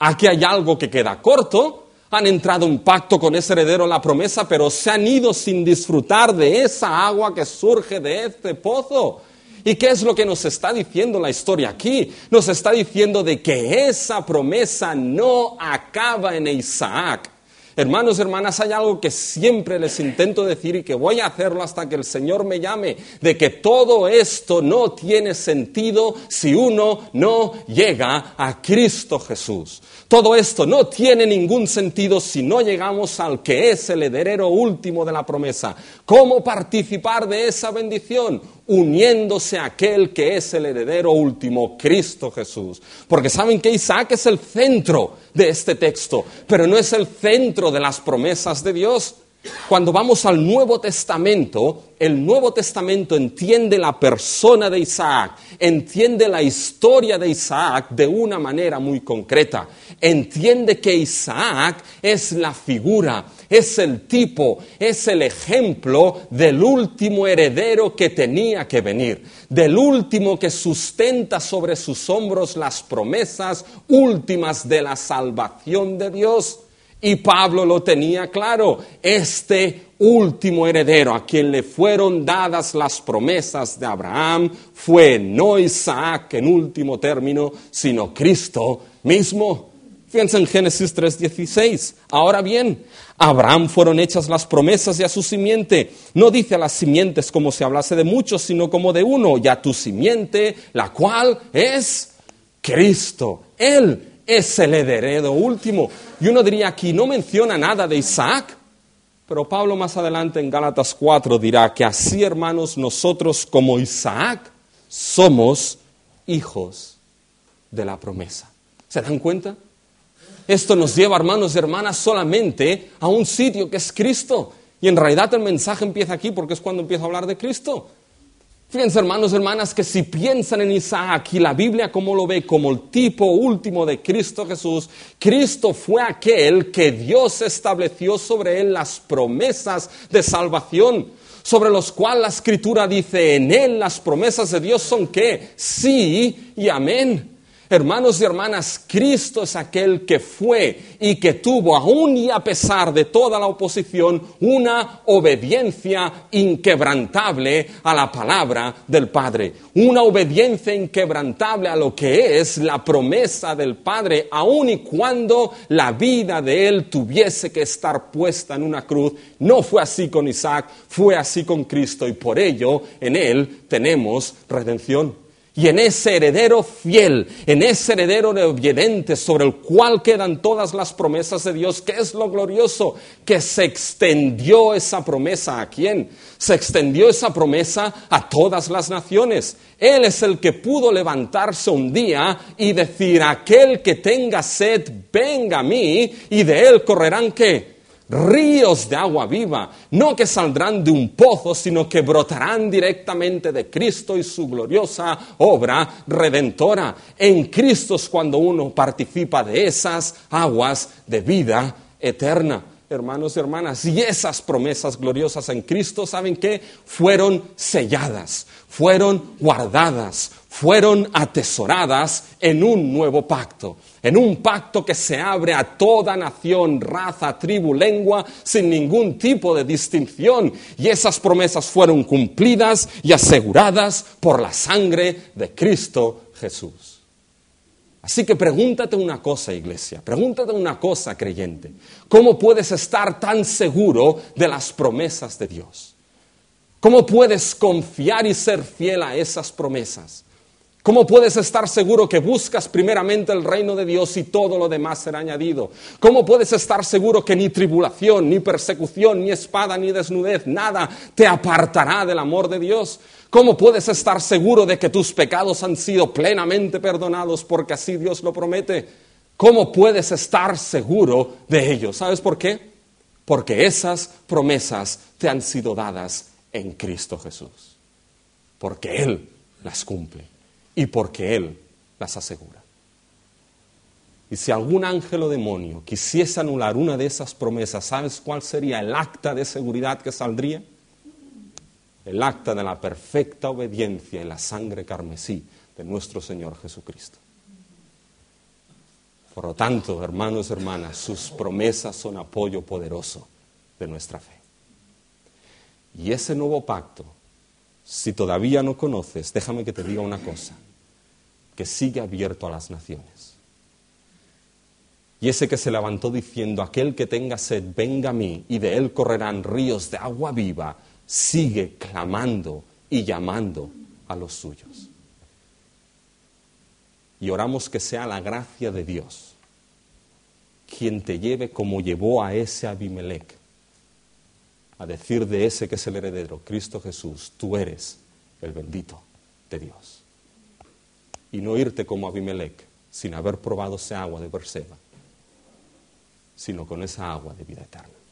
Aquí hay algo que queda corto. Han entrado en pacto con ese heredero la promesa, pero se han ido sin disfrutar de esa agua que surge de este pozo. ¿Y qué es lo que nos está diciendo la historia aquí? Nos está diciendo de que esa promesa no acaba en Isaac. Hermanos, hermanas, hay algo que siempre les intento decir y que voy a hacerlo hasta que el Señor me llame, de que todo esto no tiene sentido si uno no llega a Cristo Jesús. Todo esto no tiene ningún sentido si no llegamos al que es el heredero último de la promesa. ¿Cómo participar de esa bendición? Uniéndose a aquel que es el heredero último, Cristo Jesús. Porque saben que Isaac es el centro de este texto, pero no es el centro de las promesas de Dios. Cuando vamos al Nuevo Testamento, el Nuevo Testamento entiende la persona de Isaac, entiende la historia de Isaac de una manera muy concreta. Entiende que Isaac es la figura, es el tipo, es el ejemplo del último heredero que tenía que venir, del último que sustenta sobre sus hombros las promesas últimas de la salvación de Dios. Y Pablo lo tenía claro, este último heredero a quien le fueron dadas las promesas de Abraham fue no Isaac en último término, sino Cristo mismo. Fíjense en Génesis tres dieciséis. Ahora bien, a Abraham fueron hechas las promesas y a su simiente. No dice a las simientes como si hablase de muchos, sino como de uno, y a tu simiente, la cual es Cristo. Él es el heredero último. Y uno diría aquí, no menciona nada de Isaac, pero Pablo más adelante en Gálatas cuatro dirá que así, hermanos, nosotros como Isaac somos hijos de la promesa. ¿Se dan cuenta? Esto nos lleva, hermanos y hermanas, solamente a un sitio que es Cristo. Y en realidad el mensaje empieza aquí porque es cuando empiezo a hablar de Cristo. Fíjense, hermanos y hermanas, que si piensan en Isaac y la Biblia como lo ve como el tipo último de Cristo Jesús, Cristo fue aquel que Dios estableció sobre él las promesas de salvación, sobre los cuales la Escritura dice, en él las promesas de Dios son ¿qué? Sí y amén. Hermanos y hermanas, Cristo es aquel que fue y que tuvo, aún y a pesar de toda la oposición, una obediencia inquebrantable a la palabra del Padre. Una obediencia inquebrantable a lo que es la promesa del Padre, aun y cuando la vida de él tuviese que estar puesta en una cruz. No fue así con Isaac, fue así con Cristo, y por ello en él tenemos redención. Y en ese heredero fiel, en ese heredero obediente sobre el cual quedan todas las promesas de Dios, ¿qué es lo glorioso? Que se extendió esa promesa ¿a quién? Se extendió esa promesa a todas las naciones. Él es el que pudo levantarse un día y decir, aquel que tenga sed, venga a mí, y de él correrán ¿qué? Ríos de agua viva, no que saldrán de un pozo, sino que brotarán directamente de Cristo y su gloriosa obra redentora. En Cristo es cuando uno participa de esas aguas de vida eterna. Hermanos y hermanas, y esas promesas gloriosas en Cristo, ¿saben qué? Fueron selladas, fueron guardadas, fueron atesoradas en un nuevo pacto, en un pacto que se abre a toda nación, raza, tribu, lengua, sin ningún tipo de distinción. Y esas promesas fueron cumplidas y aseguradas por la sangre de Cristo Jesús. Así que pregúntate una cosa, iglesia, pregúntate una cosa, creyente. ¿Cómo puedes estar tan seguro de las promesas de Dios? ¿Cómo puedes confiar y ser fiel a esas promesas? ¿Cómo puedes estar seguro que buscas primeramente el reino de Dios y todo lo demás será añadido? ¿Cómo puedes estar seguro que ni tribulación, ni persecución, ni espada, ni desnudez, nada te apartará del amor de Dios? ¿Cómo puedes estar seguro de que tus pecados han sido plenamente perdonados porque así Dios lo promete? ¿Cómo puedes estar seguro de ello? ¿Sabes por qué? Porque esas promesas te han sido dadas en Cristo Jesús. Porque Él las cumple y porque Él las asegura. Y si algún ángel o demonio quisiese anular una de esas promesas, ¿sabes cuál sería el acta de seguridad que saldría? El acta de la perfecta obediencia y la sangre carmesí de nuestro Señor Jesucristo. Por lo tanto, hermanos y hermanas, sus promesas son apoyo poderoso de nuestra fe. Y ese nuevo pacto, si todavía no conoces, déjame que te diga una cosa, que sigue abierto a las naciones. Y ese que se levantó diciendo, aquel que tenga sed, venga a mí, y de él correrán ríos de agua viva, sigue clamando y llamando a los suyos. Y oramos que sea la gracia de Dios quien te lleve como llevó a ese Abimelec, a decir de ese que es el heredero, Cristo Jesús, tú eres el bendito de Dios. Y no irte como Abimelec, sin haber probado esa agua de Berseba, sino con esa agua de vida eterna.